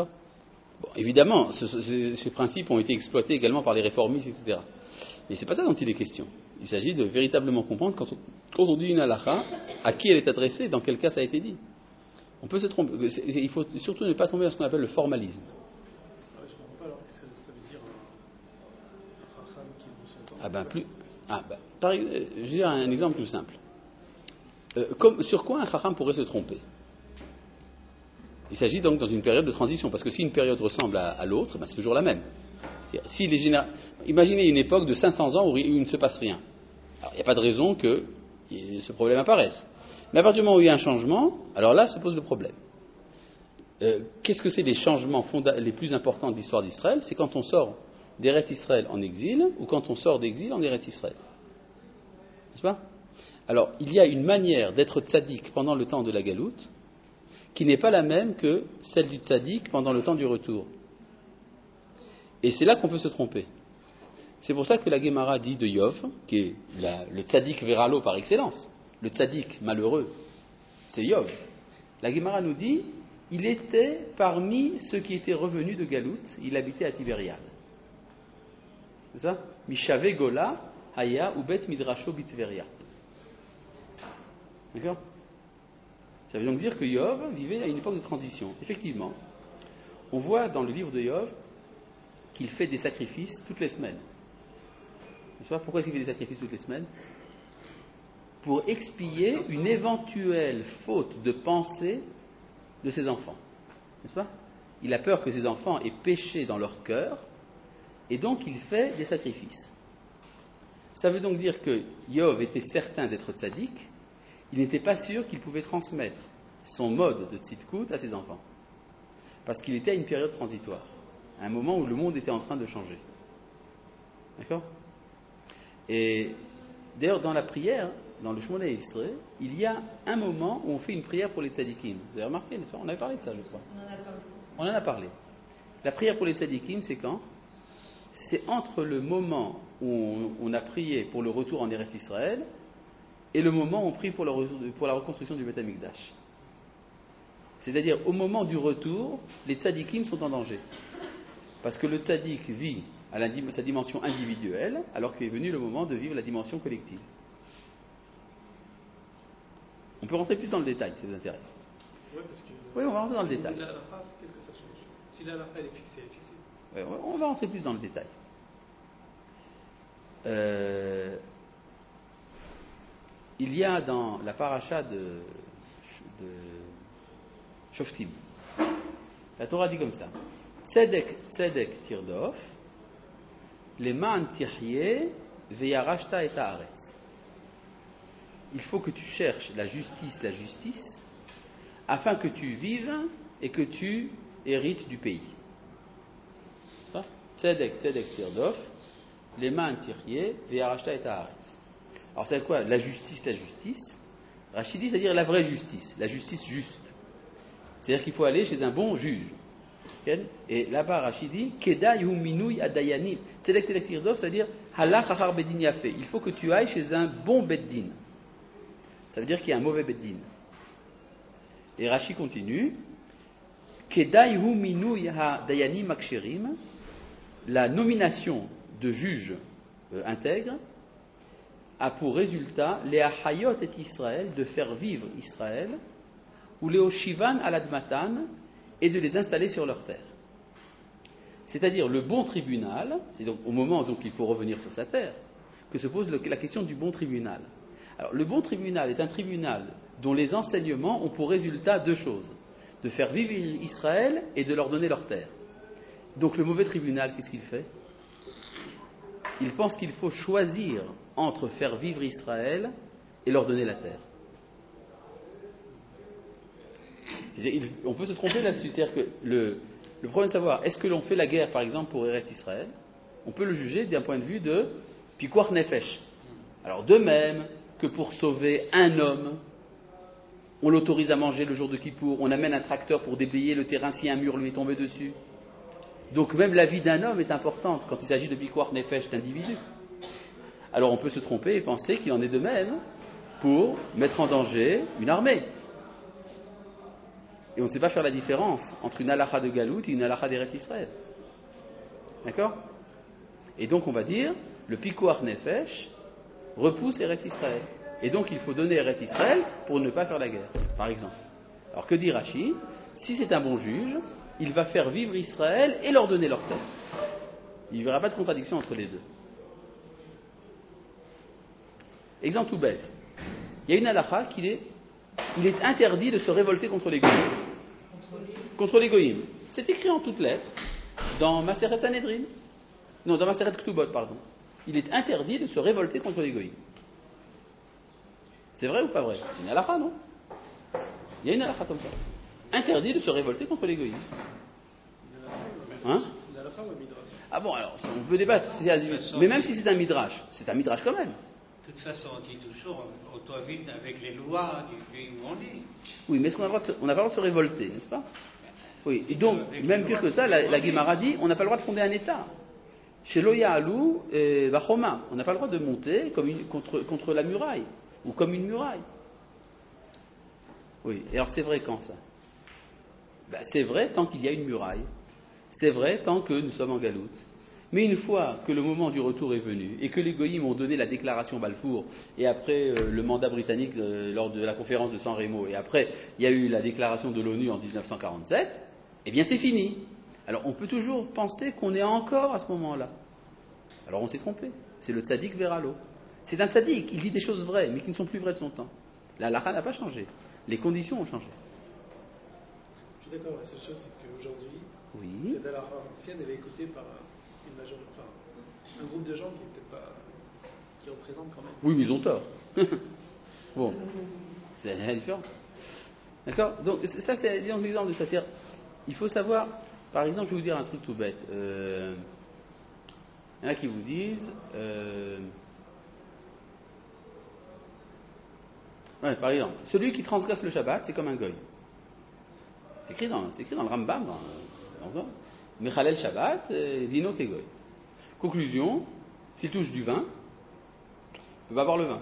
Bon, évidemment, ce, ce, ces principes ont été exploités également par les réformistes, et cetera. Mais c'est pas ça dont il est question. Il s'agit de véritablement comprendre quand on, quand on dit une halakha, à qui elle est adressée, dans quel cas ça a été dit. On peut se tromper. Il faut surtout ne pas tomber dans ce qu'on appelle le formalisme. Je ne comprends pas alors que ça, ça veut dire un, un chacham qui ne se Ah ben plus. Ah ben, par, je vais dire un exemple tout simple. Euh, comme, sur quoi un chacham pourrait se tromper ? Il s'agit donc dans une période de transition, parce que si une période ressemble à, à l'autre, ben c'est toujours la même. Si les généra... Imaginez une époque de cinq cents ans où il ne se passe rien. Alors, il n'y a pas de raison que ce problème apparaisse. Mais à partir du moment où il y a un changement, alors là se pose le problème. Euh, qu'est-ce que c'est les changements fonda... les plus importants de l'histoire d'Israël ? C'est quand on sort d'Eretz Israël en exil ou quand on sort d'exil en Eretz Israël. N'est-ce pas ? Alors, il y a une manière d'être tzaddik pendant le temps de la galoute qui n'est pas la même que celle du tzaddik pendant le temps du retour. Et c'est là qu'on peut se tromper. C'est pour ça que la Gemara dit de Yov, qui est la, le tzaddik véralo par excellence, le tzaddik malheureux, c'est Yov. La Gemara nous dit, il était parmi ceux qui étaient revenus de Galout, il habitait à Tibériade. C'est ça ? Mishave Gola, Haya, Ubet Midrasho Bitveria. D'accord ? Ça veut donc dire que Yov vivait à une époque de transition. Effectivement, on voit dans le livre de Yov qu'il fait des sacrifices toutes les semaines. N'est-ce pas ? Pourquoi est-ce qu'il fait des sacrifices toutes les semaines ? Pour expier une éventuelle faute de pensée de ses enfants. N'est-ce pas ? Il a peur que ses enfants aient péché dans leur cœur, et donc il fait des sacrifices. Ça veut donc dire que Yov était certain d'être tzaddik, il n'était pas sûr qu'il pouvait transmettre son mode de tzidkout à ses enfants. Parce qu'il était à une période transitoire, à un moment où le monde était en train de changer. D'accord ? Et d'ailleurs, dans la prière, dans le Shmoneh Esrei, il y a un moment où on fait une prière pour les tzadikim. Vous avez remarqué, n'est-ce pas ? On avait parlé de ça, je crois. On en a parlé. On en a parlé. La prière pour les tzadikim, c'est quand ? C'est entre le moment où on, on a prié pour le retour en Eretz Israël et le moment où on prie pour, le, pour la reconstruction du Beth Amikdash. C'est-à-dire, au moment du retour, les tzadikim sont en danger. Parce que le tzadik vit à la, sa dimension individuelle, alors qu'il est venu le moment de vivre la dimension collective. On peut rentrer plus dans le détail, si ça vous intéresse. Oui, parce que... Oui, on va rentrer dans le détail. La halakha, qu'est-ce que ça change ? Si la halakha elle est fixée, elle est fixée. Oui, on va rentrer plus dans le détail. Euh, il y a dans la paracha de, de Shoftim, la Torah dit comme ça: Tzedek, Tzedek Tirdof, Leman Tiryeh, Veyarashta et Haaretz. Il faut que tu cherches la justice, la justice, afin que tu vives et que tu hérites du pays. Tzedek, Tzedek Tirdof, Leman Tiryeh, Veyarashta et Haaretz. Alors c'est quoi la justice, la justice? Rachid dit, c'est-à-dire la vraie justice, la justice juste. C'est-à-dire qu'il faut aller chez un bon juge. Et là-bas, Rachid dit, Kedai hu minui adayanim. Tzedek Tzedek Tirdof, c'est-à-dire halach achar bedin yafe. Il faut que tu ailles chez un bon beddin. Ça veut dire qu'il y a un mauvais beddin. Et Rachid continue, Kedai hu minui hadayanim aksherim. La nomination de juges euh, intègres a pour résultat les Ahayot et Israël, de faire vivre Israël, ou les Oshivan aladmatan, et de les installer sur leur terre. C'est-à-dire le bon tribunal, c'est donc au moment où il faut revenir sur sa terre, que se pose le, la question du bon tribunal. Alors le bon tribunal est un tribunal dont les enseignements ont pour résultat deux choses. de faire vivre Israël et de leur donner leur terre. Donc le mauvais tribunal, qu'est-ce qu'il fait? Il pense qu'il faut choisir entre faire vivre Israël et leur donner la terre. C'est-à-dire, on peut se tromper là-dessus. C'est-à-dire que le, le problème de savoir, est-ce que l'on fait la guerre, par exemple, pour Eretz Israël? On peut le juger d'un point de vue de Pikuach Nefesh. Alors, de même que pour sauver un homme, on l'autorise à manger le jour de Kippour, on amène un tracteur pour déblayer le terrain si un mur lui est tombé dessus. Donc, même la vie d'un homme est importante quand il s'agit de Pikuach Nefesh d'individu. Alors, on peut se tromper et penser qu'il en est de même pour mettre en danger une armée. Et on ne sait pas faire la différence entre une halakha de Galout et une halakha d'Eretz Israël. D'accord? Et donc on va dire, le Pikuach Nefesh repousse Eretz Israël. Et donc il faut donner Eretz Israël pour ne pas faire la guerre, par exemple. Alors que dit Rashi? Si c'est un bon juge, il va faire vivre Israël et leur donner leur terre. Il n'y aura pas de contradiction entre les deux. Exemple tout bête. Il y a une halakha qui est, il est interdit de se révolter contre les goïms. Contre les goïms. C'est écrit en toutes lettres dans Maseret Sanhedrin. Non, dans Maseret Ktubot, pardon. Il est interdit de se révolter contre les goïms. C'est vrai ou pas vrai? C'est une halakha, non? Il y a une halakha comme ça. Interdit de se révolter contre les goïms. Hein? Une halakha ou un midrash? Ah bon, alors, on peut débattre. Mais même si c'est un midrash, c'est un midrash quand même. De toute façon, on dit toujours, on doit vivre avec les lois du pays où on est. Oui, mais est-ce qu'on a le droit de se, on n'a pas le droit de se révolter, n'est-ce pas? Oui, et donc, même pire que ça, la, la Guémara dit, on n'a pas le droit de fonder un État. Chez Loya Alou et Vachoma, on n'a pas le droit de monter comme une, contre, contre la muraille, ou comme une muraille. Oui, et alors c'est vrai quand ça? Ben, c'est vrai tant qu'il y a une muraille. C'est vrai tant que nous sommes en galoute. Mais une fois que le moment du retour est venu et que les goïms ont donné la déclaration Balfour et après euh, le mandat britannique euh, lors de la conférence de San Remo et après il y a eu la déclaration de l'ONU en dix-neuf cent quarante-sept, eh bien c'est fini. Alors on peut toujours penser qu'on est encore à ce moment-là. Alors on s'est trompé. C'est le tzaddik Veralo. C'est un tzaddik, il dit des choses vraies mais qui ne sont plus vraies de son temps. La halakha n'a pas changé. Les conditions ont changé. Je suis d'accord, la seule chose c'est qu'aujourd'hui, Oui. cette halakha ancienne elle est écoutée par une majorité, enfin, un groupe de gens qui est peut-être pas, qui représentent quand même. Oui, mais ils ont tort. Bon, c'est la différence. D'accord? Donc, ça, c'est l'exemple de ça. C'est-à-dire, il faut savoir, par exemple, je vais vous dire un truc tout bête. Euh, il y en a qui vous disent, euh, ouais, par exemple, celui qui transgresse le Shabbat, c'est comme un goy. C'est écrit dans, c'est écrit dans le Rambam, dans, dans, Mechalel Shabbat, Dino Kegoy. Conclusion, s'il touche du vin, il va boire le vin.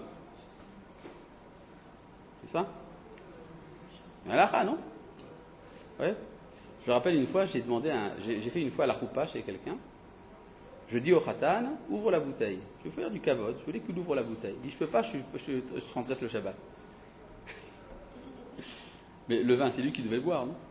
C'est ça? Halakha, non? Ouais. Je me rappelle une fois, j'ai demandé un, j'ai, j'ai fait une fois la choupa chez quelqu'un. Je dis au khatan, ouvre la bouteille. Je veux faire du kavod, je voulais qu'il ouvre la bouteille. Il dit, je peux pas, je, je, je transgresse le Shabbat. Mais le vin, c'est lui qui devait le boire, non?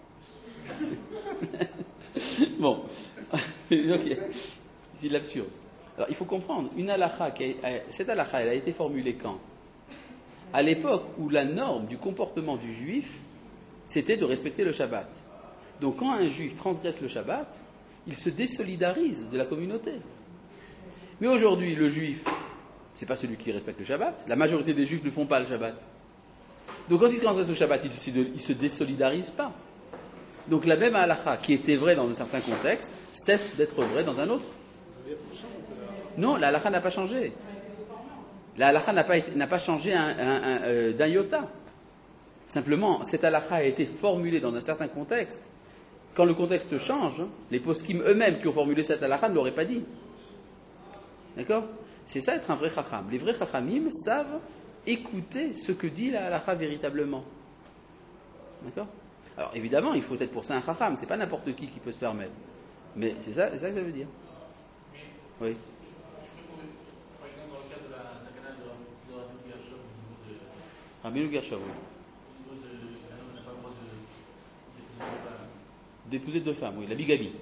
Bon, okay. C'est l'absurde. Alors il faut comprendre, une halakha, qui a, cette halakha, elle a été formulée quand? À l'époque où la norme du comportement du juif, c'était de respecter le Shabbat. Donc quand un juif transgresse le Shabbat, il se désolidarise de la communauté. Mais aujourd'hui, le juif, c'est pas celui qui respecte le Shabbat. La majorité des juifs ne font pas le Shabbat. Donc quand il transgresse le Shabbat, il ne se désolidarise pas. Donc la même halakha qui était vraie dans un certain contexte cesse d'être vraie dans un autre. Non, la halakha n'a pas changé. La halakha n'a pas, été, n'a pas changé un, un, un, euh, d'un iota. Simplement, cette halakha a été formulée dans un certain contexte. Quand le contexte change, les poskim eux-mêmes qui ont formulé cette halakha ne l'auraient pas dit. D'accord? C'est ça être un vrai chacham. Les vrais chachamim savent écouter ce que dit la halakha véritablement. D'accord? Alors évidemment, il faut être pour ça un chacham, c'est pas n'importe qui qui peut se permettre. Mais c'est ça, c'est ça que ça veut dire. Oui. Par exemple, dans le cas de la takana de Rabbi Gershom, au niveau de. Rabbi Gershom, oui. Au niveau de. Un homme n'a pas le droit de. D'épouser deux femmes, oui, la bigamie.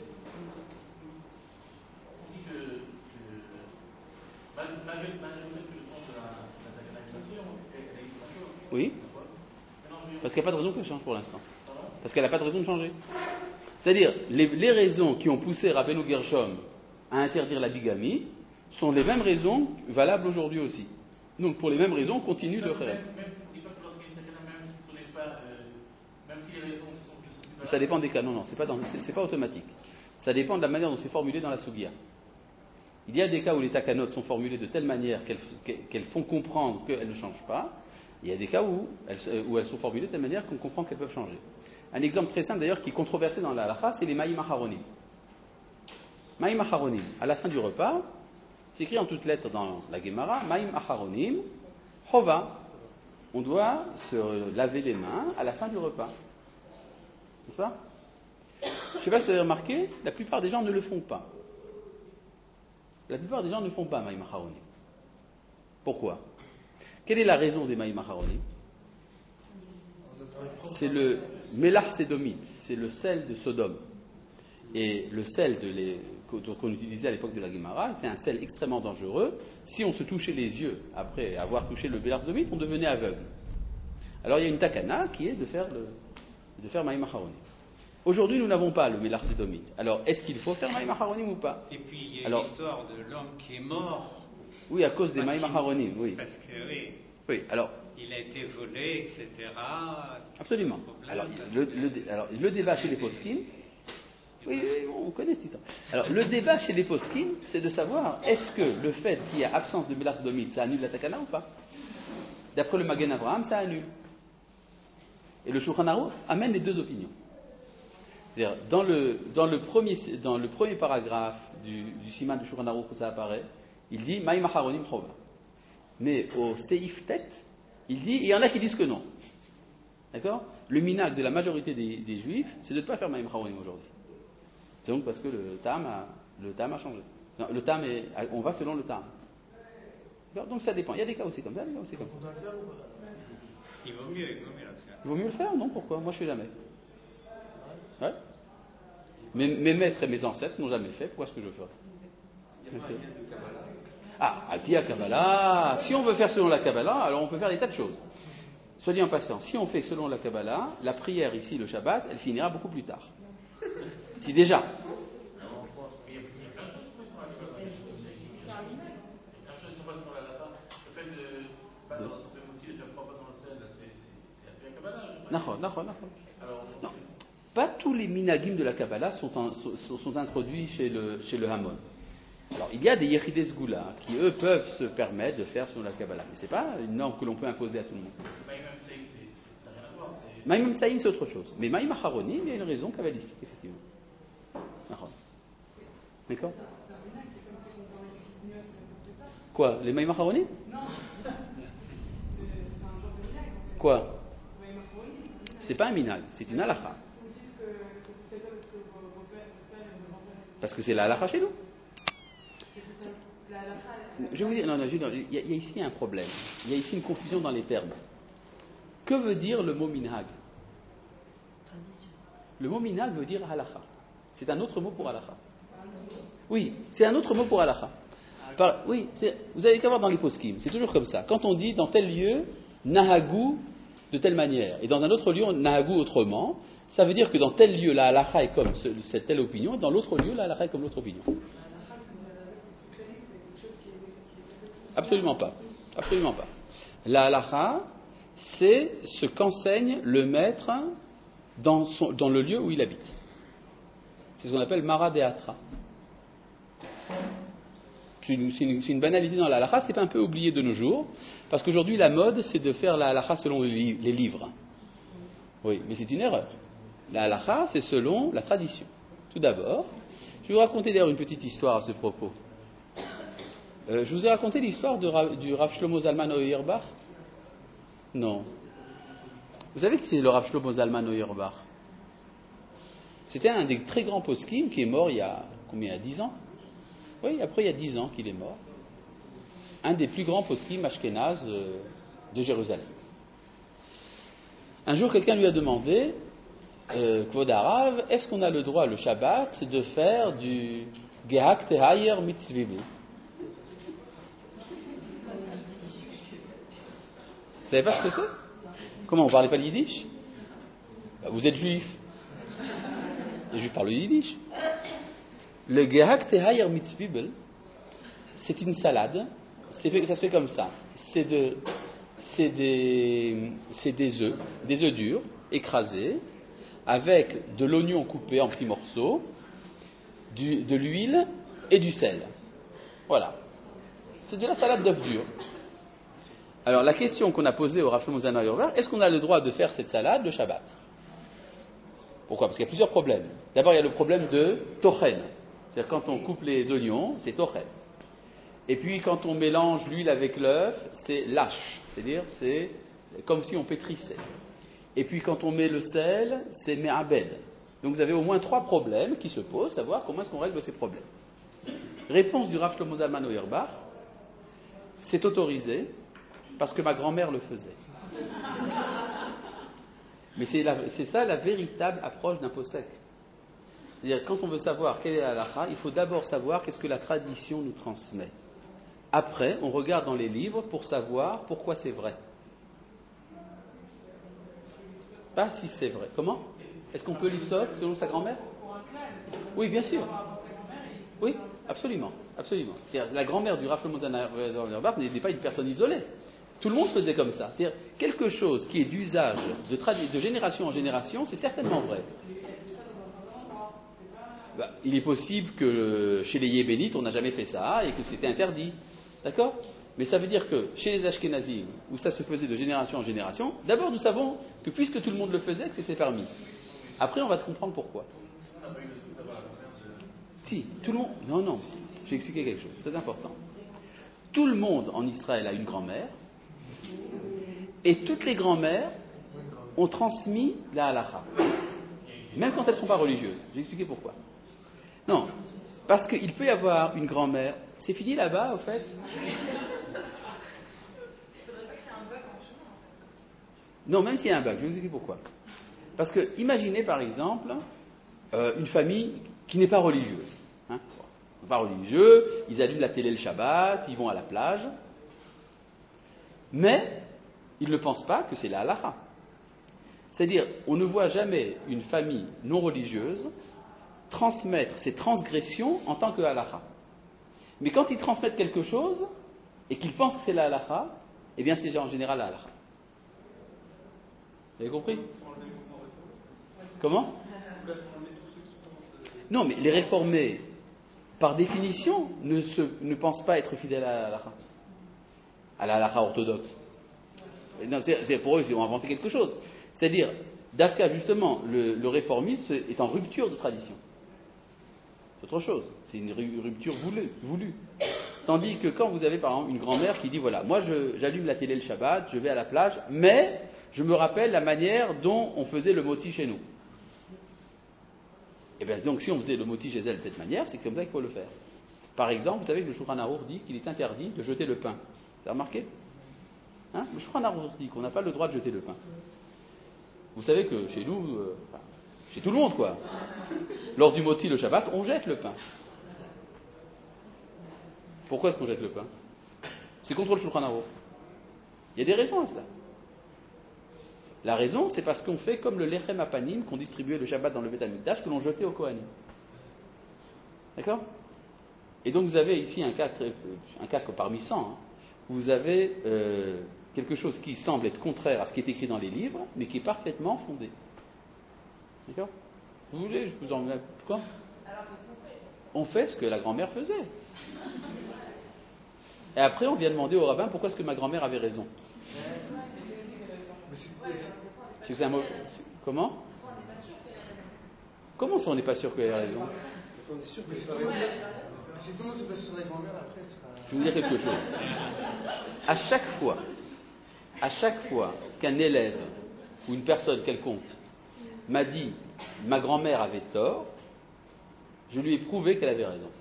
On dit que. que malgré, malgré le fait que je pense que la, la takana est passée, elle existe encore. Oui. Parce qu'il n'y a pas de raison que ça change pour l'instant. Pardon? parce qu'elle n'a pas de raison de changer. C'est-à-dire, les, les raisons qui ont poussé Rabbeinu Gershom à interdire la bigamie sont les mêmes raisons valables aujourd'hui aussi. Donc, pour les mêmes raisons, on continue de faire. Même si on ne dit pas que lorsqu'il y a une takana, même si on n'est pas, euh, même si les raisons ne sont plus. Ça dépend des cas. Non, non, c'est pas, dans, c'est, c'est pas automatique. Ça dépend de la manière dont c'est formulé dans la Sugia. Il y a des cas où les takanot sont formulées de telle manière qu'elles, qu'elles font comprendre qu'elles ne changent pas. Il y a des cas où elles, où elles sont formulées de telle manière qu'on comprend qu'elles peuvent changer. Un exemple très simple d'ailleurs qui est controversé dans la halakha, c'est les Ma'im Acharonim. Ma'im Acharonim, à la fin du repas, c'est écrit en toutes lettres dans la Gemara, Ma'im Acharonim, Chova. On doit se laver les mains à la fin du repas. N'est-ce pas? Je ne sais pas si vous avez remarqué, la plupart des gens ne le font pas. La plupart des gens ne font pas Ma'im Acharonim. Pourquoi? Quelle est la raison des Ma'im Acharonim? C'est le Melach Sédomite, c'est le sel de Sodome. Et le sel de les, qu'on utilisait à l'époque de la Gemara était un sel extrêmement dangereux. Si on se touchait les yeux après avoir touché le Melach Sédomite, on devenait aveugle. Alors il y a une takana qui est de faire, le, de faire Ma'im Acharonim. Aujourd'hui, nous n'avons pas le Melach Sédomite. Alors, est-ce qu'il faut faire Ma'im Acharonim ou pas? Et puis, il y a Alors, l'histoire de l'homme qui est mort. Oui, à cause des Ma'im Acharonim, oui. Parce que, oui, Oui, alors, il a été volé, et cetera. absolument. Alors le, le, alors, le débat chez les poskim, oui, oui, on connaît cette histoire. Alors, le débat chez les poskim, c'est de savoir est-ce que le fait qu'il y a absence de Melach Sédomite, ça annule la takana ou pas? D'après le Magen Avraham, ça annule. Et le Shulchan Aruch amène les deux opinions. C'est-à-dire, dans le, dans le, premier, dans le premier paragraphe du, du Siman du Shulchan Aruch où ça apparaît, il dit Ma'im Acharonim Chova. Mais au Seif Tet, il dit, il y en a qui disent que non. D'accord? Le minag de la majorité des, des juifs, c'est de ne pas faire Ma'im Acharonim aujourd'hui. C'est donc parce que le tam a, le tam a changé. Non, le tam est, on va selon le tam. D'accord? Donc ça dépend. Il y a des cas où c'est comme ça, des cas où c'est comme ça. Il vaut mieux, il vaut mieux le faire. Il vaut mieux le faire, non? Pourquoi? Moi je fais jamais. Ouais? Mes, mes maîtres et mes ancêtres n'ont jamais fait, pourquoi est-ce que je le ferais? Ah, Al-Pia Kabbalah, si on veut faire selon la Kabbalah, alors on peut faire des tas de choses. Soit dit en passant, si on fait selon la Kabbalah, la prière ici, le Shabbat, elle finira beaucoup plus tard. Si déjà. Il y a plein de choses qui sont sur la Kabbalah. Il y a plein de choses qui sont pas sur la Kabbalah. Le fait de pas dans son pémotil et de faire pas dans le sel, c'est Al-Pia Kabbalah. Non, non, non. Non. Pas tous les minagim de la Kabbalah sont, en, sont, sont introduits chez le, chez le Hamon. Alors, il y a des Yechidei Sgula qui, eux, peuvent se permettre de faire selon la Kabbalah. Mais ce n'est pas une norme que l'on peut imposer à tout le monde. Maïm Saïm, c'est autre chose. Mais Maïm Acharonim, il y a une raison kabbalistique, effectivement. D'accord? Quoi? Les Maïm Acharonim? Non. Quoi? C'est pas un minag, c'est une halakha. Parce que c'est la halakha chez nous. Je vais vous dire, non, non, je, non il, y a, il y a ici un problème. Il y a ici une confusion dans les termes. Que veut dire le mot minhag? Le mot minhag veut dire halakha. C'est un autre mot pour halakha. Oui, c'est un autre mot pour halakha. Par, oui, c'est, vous avez qu'à voir dans les poskim, c'est toujours comme ça. Quand on dit dans tel lieu, nahagu de telle manière, et dans un autre lieu, nahagu autrement, ça veut dire que dans tel lieu, la halakha est comme cette telle opinion, et dans l'autre lieu, la halakha est comme l'autre opinion. Absolument pas. Absolument pas. La halakha, c'est ce qu'enseigne le maître dans, son, dans le lieu où il habite. C'est ce qu'on appelle mara deatra. C'est une, c'est, une, c'est une banalité dans la halakha, c'est un peu oublié de nos jours, parce qu'aujourd'hui la mode c'est de faire la halakha selon les, les livres. Oui, mais c'est une erreur. La halakha c'est selon la tradition. Tout d'abord, je vais vous raconter d'ailleurs une petite histoire à ce propos. Euh, je vous ai raconté l'histoire de, du Rav Shlomo Zalman Auerbach? Non. Vous savez que c'est le Rav Shlomo Zalman Auerbach? C'était un des très grands poskim qui est mort il y a combien? Il y a dix ans? Oui, après il y a dix ans qu'il est mort. Un des plus grands poskim ashkénazes de Jérusalem. Un jour, quelqu'un lui a demandé, euh, Kvod Harav, est-ce qu'on a le droit le Shabbat de faire du Gehak Tehayer Mitzvibu? Vous savez pas ce que c'est? Comment, on parlait pas le yiddish? Bah, vous êtes juif. Les juifs parlent yiddish. Le Gehakt Tehayer Mitzvibel, c'est une salade. C'est fait, ça se fait comme ça. C'est, de, c'est, des, c'est des œufs, des œufs durs, écrasés, avec de l'oignon coupé en petits morceaux, du, de l'huile et du sel. Voilà. C'est de la salade d'œufs durs. Alors la question qu'on a posée au Rav Shlomo Zalman Auerbach, est-ce qu'on a le droit de faire cette salade le Shabbat? Pourquoi? Parce qu'il y a plusieurs problèmes. D'abord, il y a le problème de tochen. C'est-à-dire quand on coupe les oignons, c'est tochen. Et puis quand on mélange l'huile avec l'œuf, c'est lâche. C'est-à-dire, c'est comme si on pétrissait. Et puis quand on met le sel, c'est me'abed. Donc vous avez au moins trois problèmes qui se posent, savoir comment est-ce qu'on règle ces problèmes. Réponse du Rav Shlomo Zalman Auerbach, c'est autorisé parce que ma grand-mère le faisait. Mais c'est, la, c'est ça la véritable approche d'un posek. C'est-à-dire, quand on veut savoir quelle est la halakha, il faut d'abord savoir qu'est-ce que la tradition nous transmet. Après, on regarde dans les livres pour savoir pourquoi c'est vrai. Pas si c'est vrai. Comment? Est-ce qu'on peut l'ipsot selon sa grand-mère? Oui, bien sûr. Oui, absolument. absolument. C'est-à-dire, la grand-mère du Rav Shlomo Zalman Auerbach n'est pas une personne isolée. Tout le monde faisait comme ça. C'est-à-dire, quelque chose qui est d'usage de, tradi- de génération en génération, c'est certainement vrai. Bah, il est possible que chez les Yébénites, on n'a jamais fait ça et que c'était interdit. D'accord? Mais ça veut dire que chez les Ashkénazim, où ça se faisait de génération en génération, d'abord nous savons que puisque tout le monde le faisait, que c'était permis. Après, on va te comprendre pourquoi. Si, tout le monde. Non, non, je vais expliquer quelque chose, c'est important. Tout le monde en Israël a une grand-mère. Et toutes les grand-mères ont transmis la halakha, même quand elles ne sont pas religieuses. Je vais expliquer pourquoi. Non, parce qu'il peut y avoir une grand-mère. C'est fini là-bas, au fait? Non, même s'il y a un bug, je vais vous expliquer pourquoi. Parce que, imaginez par exemple, euh, une famille qui n'est pas religieuse. Hein, pas religieux, ils allument la télé le Shabbat, ils vont à la plage. Mais ils ne pensent pas que c'est la halakha. C'est-à-dire, on ne voit jamais une famille non religieuse transmettre ses transgressions en tant que halakha. Mais quand ils transmettent quelque chose et qu'ils pensent que c'est la halakha, eh bien c'est en général la halakha. Vous avez compris? Comment? Non, mais les réformés, par définition, ne, se, ne pensent pas être fidèles à la halakha, à la halakha orthodoxe. Non, c'est, c'est pour eux, ils ont inventé quelque chose. C'est-à-dire, Dafka, justement, le, le réformisme est en rupture de tradition. C'est autre chose. C'est une rupture voulue, voulue. Tandis que quand vous avez, par exemple, une grand-mère qui dit, voilà, moi je, j'allume la télé le Shabbat, je vais à la plage, mais je me rappelle la manière dont on faisait le moti chez nous. Et bien, donc, si on faisait le moti chez elle de cette manière, c'est comme ça qu'il faut le faire. Par exemple, vous savez que le Shulchan Aruch dit qu'il est interdit de jeter le pain. Vous avez remarqué? Hein, le Shulchan Aruch dit qu'on n'a pas le droit de jeter le pain. Vous savez que chez nous, euh, enfin, chez tout le monde, quoi, lors du moti le Shabbat, on jette le pain. Pourquoi est-ce qu'on jette le pain? C'est contre le Shulchan Aruch. Il y a des raisons à cela. La raison, c'est parce qu'on fait comme le lechem apanim qu'on distribuait le Shabbat dans le Beth Amikdash, que l'on jetait au Kohanim. D'accord? Et donc vous avez ici un cas, très, un cas que parmi cent, hein, où vous avez euh, quelque chose qui semble être contraire à ce qui est écrit dans les livres, mais qui est parfaitement fondé. D'accord? Vous voulez, je vous en... Quoi? Alors, qu'est-ce qu'on fait? On fait ce que la grand-mère faisait. Et après, on vient demander au rabbin pourquoi est-ce que ma grand-mère avait raison. C'est que c'est un mot... Comment? Comment ça, on n'est pas sûr qu'elle ait raison? On est sûr que c'est Si pas tout le monde raison. si tout le monde se base sur la grand-mère, après, ça... Je vais vous dire quelque chose. À chaque fois, à chaque fois qu'un élève ou une personne quelconque m'a dit ma grand-mère avait tort, je lui ai prouvé qu'elle avait raison.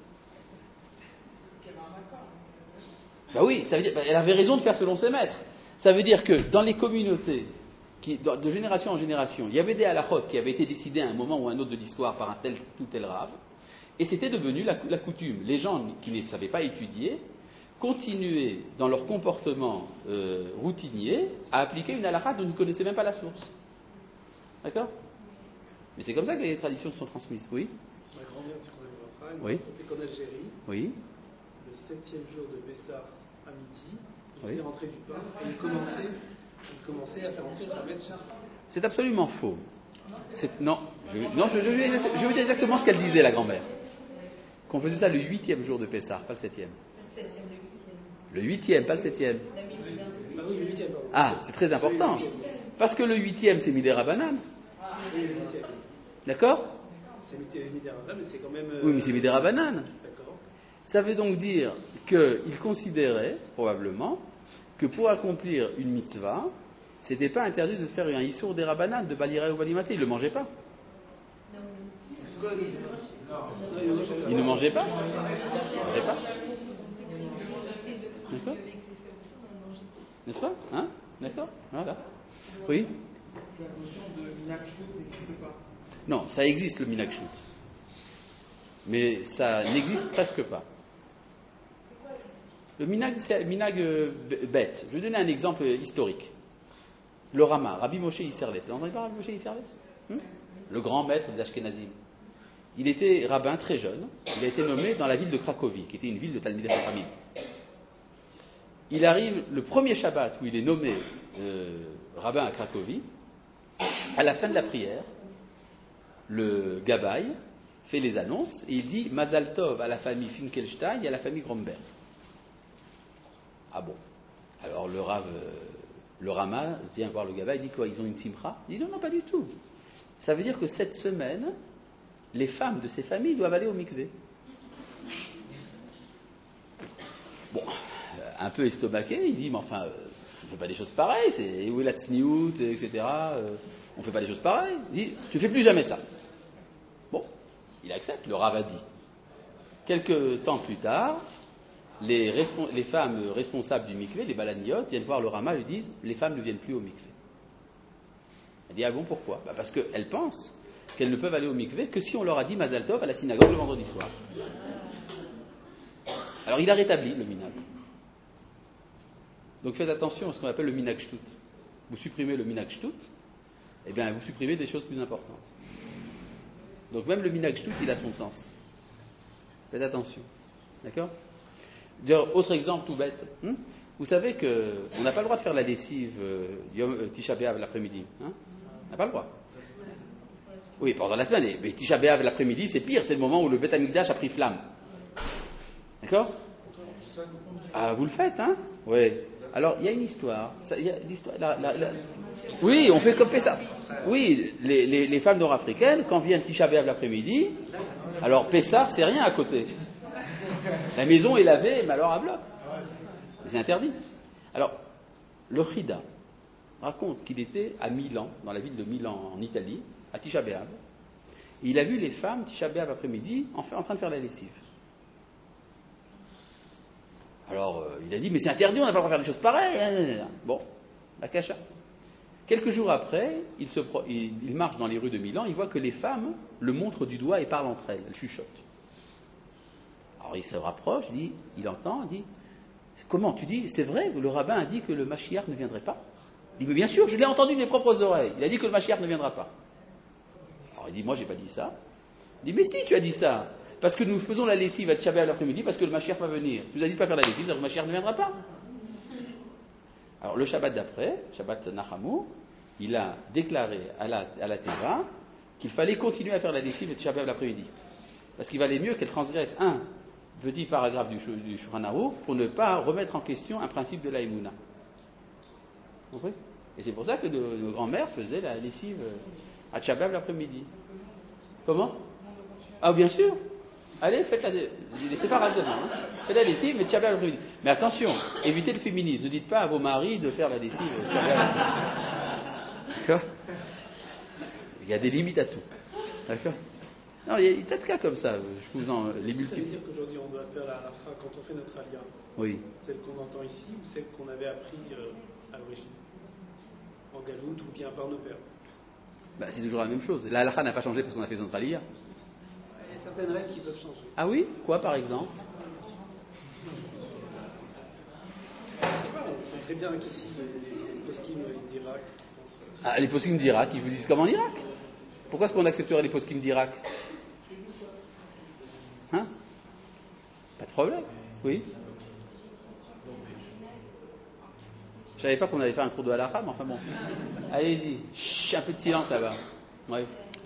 Ben oui, ça veut dire, ben, elle avait raison de faire selon ses maîtres. Ça veut dire que dans les communautés, qui, de génération en génération, il y avait des halakhot qui avaient été décidés à un moment ou à un autre de l'histoire par un tel ou tel rave, et c'était devenu la, la coutume. Les gens qui ne savaient pas étudier continuaient dans leur comportement euh, routinier à appliquer une halakha dont ils ne connaissaient même pas la source. D'accord? Mais c'est comme ça que les traditions sont transmises, oui. Ma grand-mère, c'est qu'on a une Oui. racontait qu'en Algérie, Oui. le septième jour de Pessah à midi, il Oui. faisait rentrer du pain et il commençait, il commençait à faire rentrer le Hametz chaque. C'est absolument faux. C'est, non, je, non je, je, je, je vais vous dire exactement ce qu'elle disait, la grand-mère. Qu'on faisait ça le huitième jour de Pessah, pas le septième. Le huitième, pas le septième. Ah oui, le huitième, pardon. Ah, c'est très important. Parce que le huitième, c'est Midera Banane. Oui, le huitième. D'accord? C'est Midera Banane, mais c'est quand même. euh, Oui, mais c'est Midera Banane. D'accord. Ça veut donc dire qu'il considérait, probablement, que pour accomplir une mitzvah, c'était pas interdit de faire un Issour des Rabanan, de Balira ou Balimate. Il ne le mangeait pas. C'est quoi la question? Il ne mangeait pas. Il ne mangeait pas. D'accord? N'est-ce pas? Hein? D'accord? Voilà. Oui? La notion de minakshut n'existe pas. Non, ça existe le minakshut. Mais ça n'existe presque pas. Le minag, c'est un minag euh, bête. Je vais donner un exemple historique. Le Rama, Rabbi Moshe Isserles. Vous entendez pas Rabbi Moshe Isserles hmm Le grand maître des Ashkenazim. Il était rabbin très jeune. Il a été nommé dans la ville de Cracovie, qui était une ville de Talmidei Chachamim. Il arrive le premier Shabbat où il est nommé euh, rabbin à Cracovie. À la fin de la prière, le Gabbai fait les annonces et il dit Mazal Tov à la famille Finkelstein et à la famille Gromberg. Ah bon. Alors le Rav, euh, le Rama vient voir le Gabbai, il dit quoi? Ils ont une simcha? Il dit non, non, pas du tout. Ça veut dire que cette semaine, les femmes de ces familles doivent aller au mikvé. Bon, un peu estomaqué, il dit mais enfin, euh, on ne fait pas des choses pareilles, c'est où est la tsniout, et cetera. Euh, on ne fait pas des choses pareilles. Il dit tu fais plus jamais ça. Bon, il accepte, le Rav a dit. Quelques temps plus tard, les, respons- les femmes responsables du mikvé, les balaniotes, viennent voir le Rama et lui disent les femmes ne viennent plus au mikvé. Elle dit ah bon, pourquoi? Bah parce qu'elles pensent qu'elles ne peuvent aller au mikvé que si on leur a dit Mazal Tov à la synagogue le vendredi soir. Alors il a rétabli le minag. Donc faites attention à ce qu'on appelle le minag shtut. Vous supprimez le minag shtut, eh bien vous supprimez des choses plus importantes. Donc même le minag shtut, il a son sens. Faites attention. D'accord? D'ailleurs, autre exemple tout bête. Hein, vous savez qu'on n'a pas le droit de faire la lessive euh, Yom, euh, Tisha B'Av l'après-midi. Hein, on n'a pas le droit. Oui, pendant la semaine. Mais Tisha B'Av l'après-midi, c'est pire. C'est le moment où le Beth Amikdash a pris flamme. D'accord? Ah, vous le faites, hein? Oui. Alors, il y a une histoire. Ça, y a l'histoire la, la, la... Oui, on fait comme ça. Oui, les, les, les femmes nord-africaines, quand vient Tisha B'Av l'après-midi, alors Pessah, c'est rien à côté. La maison est lavée, mais alors à bloc. C'est interdit. Alors, le Chida raconte qu'il était à Milan, dans la ville de Milan, en Italie, à Tisha B'Av. Et il a vu les femmes, Tisha B'Av après-midi, en, fait, en train de faire la lessive. Alors, euh, il a dit, mais c'est interdit, on n'a pas le droit de faire des choses pareilles. Bon, la cacha. Quelques jours après, il, se pro... il, il marche dans les rues de Milan, il voit que les femmes le montrent du doigt et parlent entre elles, elles chuchotent. Alors il se rapproche, il, dit, il entend, il dit, comment tu dis, c'est vrai, le rabbin a dit que le Mashiach ne viendrait pas? Il dit, mais bien sûr, je l'ai entendu de mes propres oreilles, il a dit que le Mashiach ne viendra pas. Alors il dit, moi j'ai pas dit ça. Il dit, mais si, tu as dit ça, parce que nous faisons la lessive à Tisha B'Av l'après-midi, parce que le Mashiach va venir. Tu nous as dit de pas faire la lessive, alors le Mashiach ne viendra pas. Alors le Shabbat d'après, Shabbat Nachamu, il a déclaré à la, à la Teva qu'il fallait continuer à faire la lessive de Tisha B'Av l'après-midi. Parce qu'il valait mieux qu'elle transgresse un petit paragraphe du, du Shulchan Aruch pour ne pas remettre en question un principe de la Emouna. Vous comprenez? Et c'est pour ça que nos, nos grands-mères faisaient la lessive à Tisha B'Av l'après-midi. Comment? Ah bien sûr. Allez, faites la laissez pas raisonnant. Hein. Faites la lessive, mais Tisha B'Av l'après-midi. Mais attention, évitez le féminisme. Ne dites pas à vos maris de faire la lessive Tisha B'Av l'après-midi. D'accord? Il y a des limites à tout. D'accord? Non, il y a des tas de cas comme ça. Je vous en les multiplie. Ça veut dire qu'aujourd'hui on doit faire la halacha quand on fait notre alia. Oui. Celle qu'on entend ici ou celle qu'on avait appris euh, à l'origine en galoute ou bien par nos pères. Bah, c'est toujours la même chose. La halacha n'a pas changé parce qu'on a fait notre alia. Il y a certaines règles qui peuvent changer. Ah oui? Quoi par exemple? Je ne sais pas, on sait très bien qu'ici les poskim d'Irak. Ah, les poskim d'Irak, ils vous disent comme en Irak? Pourquoi est-ce qu'on accepterait les poskim d'Irak? Hein? Pas de problème. Oui. Je savais pas qu'on allait faire un cours de halakha, mais enfin bon. Allez-y. Chut, un peu de silence là-bas. Oui.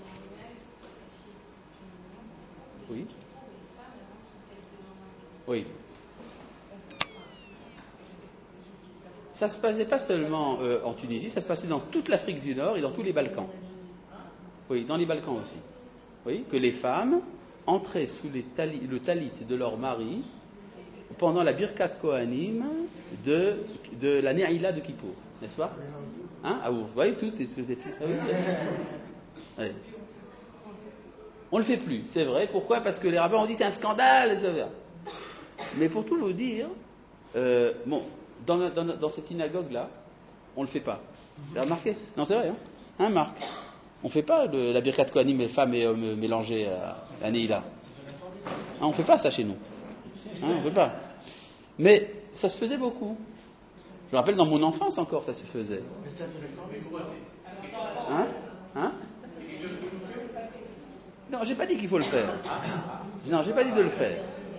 Oui. Oui. Ça se passait pas seulement euh, en Tunisie, ça se passait dans toute l'Afrique du Nord et dans tous les Balkans. Oui, dans les Balkans aussi. Oui, que les femmes entraient sous les tali, le talit de leur mari pendant la Birkat Kohanim de, de la Ne'ila de Kippour, n'est-ce pas? Hein? Ah, vous voyez tout, tout, tout, tout, tout. Oui. On le fait plus, c'est vrai. Pourquoi? Parce que les rabbins ont dit c'est un scandale. Mais pour tout vous dire, euh, bon, dans, dans, dans cette synagogue-là, on ne le fait pas. Vous avez remarqué? Non, c'est vrai, hein, hein Marc? On ne fait pas le, la Birkat Kohanim, les femmes et hommes mélangés à la Neila. Hein, on ne fait pas ça chez nous. Hein, on ne fait pas. Mais ça se faisait beaucoup. Je me rappelle dans mon enfance encore, ça se faisait. Hein? Hein? Non, j'ai pas dit qu'il faut le faire. Non, j'ai pas dit de le faire.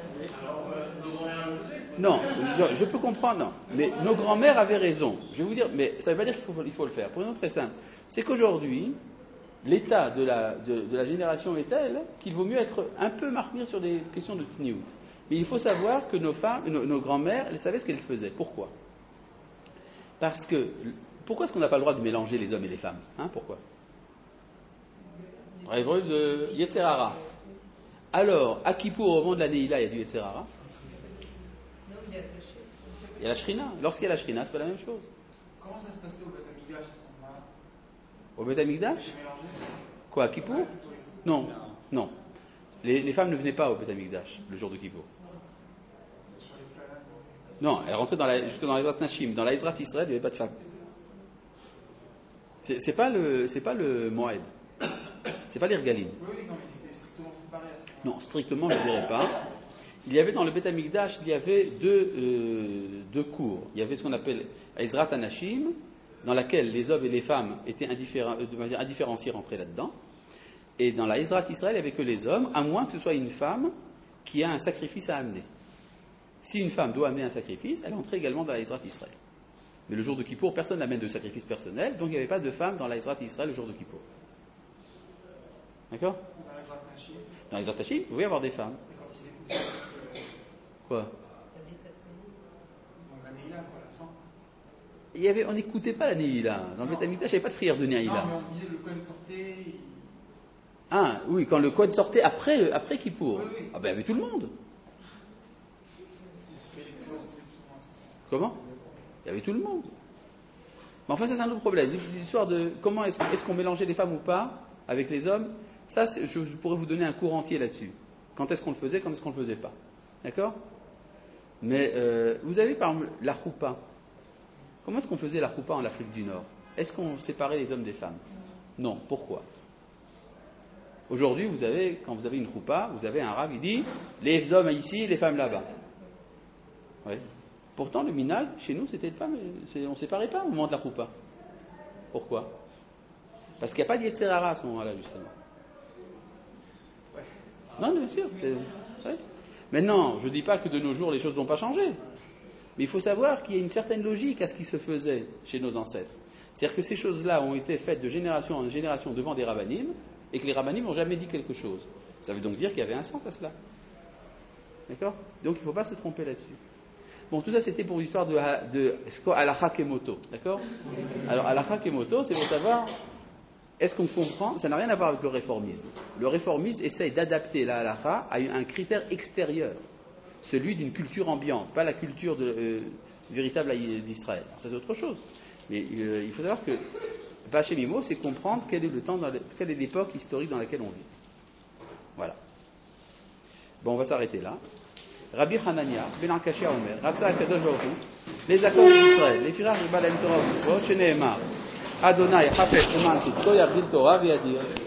Non, je, je peux comprendre, non. Mais nos grands-mères avaient raison. Je vais vous dire, mais ça ne veut pas dire qu'il faut, il faut le faire. Pour une raison très simple, c'est qu'aujourd'hui, l'état de la, de, de la génération est tel qu'il vaut mieux être un peu marqué sur des questions de tsniout. Mais il faut savoir que nos femmes, nos, nos grands-mères, elles savaient ce qu'elles faisaient. Pourquoi? Parce que, pourquoi est-ce qu'on n'a pas le droit de mélanger les hommes et les femmes? Hein, pourquoi? Dans l'hébreu de Yetzer Hara. Alors, à Kippour, au moment de la Neila, il y a du Yetzer Hara. Il y a la Shrina. Lorsqu'il y a la Shrina, c'est pas la même chose. Comment ça se passait au Beth Amikdash à ce moment-là? Au Beth Amikdash? Quoi, à Kippour? Non, non. Les, les femmes ne venaient pas au Beth Amikdash le jour de Kippour. Non, elles rentraient dans la, jusque dans l'Ezrat Nashim. Dans l'Ezrat Israël, il n'y avait pas de femmes. C'est, c'est pas le, c'est pas le Moed. C'est pas l'Irgalim. Oui, oui, non, mais c'était strictement séparé à ce moment-là. Non, strictement, je ne dirais pas. Il y avait dans le Beth Amikdash, il y avait deux, euh, deux cours. Il y avait ce qu'on appelle Ezrat Anashim, dans laquelle les hommes et les femmes étaient de manière indifférenciée rentrés là-dedans. Et dans la Ezrat Israël, il n'y avait que les hommes, à moins que ce soit une femme qui a un sacrifice à amener. Si une femme doit amener un sacrifice, elle entrait également dans la Ezrat Israël. Mais le jour de Kippour, personne n'amène de sacrifice personnel, donc il n'y avait pas de femme dans la Ezrat Israël le jour de Kippour. D'accord? Dans les attachés, vous pouvez avoir des femmes. Quoi? Il y avait, on n'écoutait pas la Neila. Dans le Beth Amikdash, il n'y avait pas de prière de Neila. Non, mais on disait le Kohen sortait. Il... Ah, oui, quand le Kohen sortait après, après Kippour. Oui, oui. Ah ben, il y avait tout le monde. Comment? Il y avait tout le monde. Mais enfin, ça, c'est un autre problème. L'histoire de comment est-ce, est-ce qu'on mélangeait les femmes ou pas avec les hommes, ça, je, je pourrais vous donner un cours entier là-dessus. Quand est-ce qu'on le faisait, quand est-ce qu'on ne le faisait pas. D'accord? Mais euh, vous avez par exemple la choupa. Comment est-ce qu'on faisait la choupa en Afrique du Nord? Est-ce qu'on séparait les hommes des femmes? Non. Pourquoi? Aujourd'hui, vous avez, quand vous avez une choupa, vous avez un rav qui dit les hommes ici, les femmes là-bas. Oui. Pourtant, le minag, chez nous, c'était pas, c'est, on ne séparait pas au moment de la choupa. Pourquoi? Parce qu'il n'y a pas de Yetzer Hara à ce moment-là, justement. Non, bien sûr. C'est... Ouais. Maintenant, je ne dis pas que de nos jours, les choses n'ont pas changé. Mais il faut savoir qu'il y a une certaine logique à ce qui se faisait chez nos ancêtres. C'est-à-dire que ces choses-là ont été faites de génération en génération devant des rabbanim, et que les rabbanim n'ont jamais dit quelque chose. Ça veut donc dire qu'il y avait un sens à cela. D'accord? Donc il ne faut pas se tromper là-dessus. Bon, tout ça c'était pour l'histoire de, de, de Halakha Kemoto. D'accord? Alors, Halakha Kemoto, c'est pour savoir, est-ce qu'on comprend? Ça n'a rien à voir avec le réformisme. Le réformisme essaye d'adapter la halakha à un critère extérieur, celui d'une culture ambiante, pas la culture de, euh, véritable d'Israël. Alors, ça c'est autre chose. Mais euh, il faut savoir que Vachemimo, c'est comprendre quel est le temps, dans le, quelle est l'époque historique dans laquelle on vit. Voilà. Bon, on va s'arrêter là. Rabbi Hanania, Ben Akashia Omer, Ratsa Akadosh Baruch Hu, les accords d'Israël, les firach de Balaam Torah Mitzvot, Sheneemar, Adonai Chafetz Uman Tutko Yagdil Torah V'Yadir.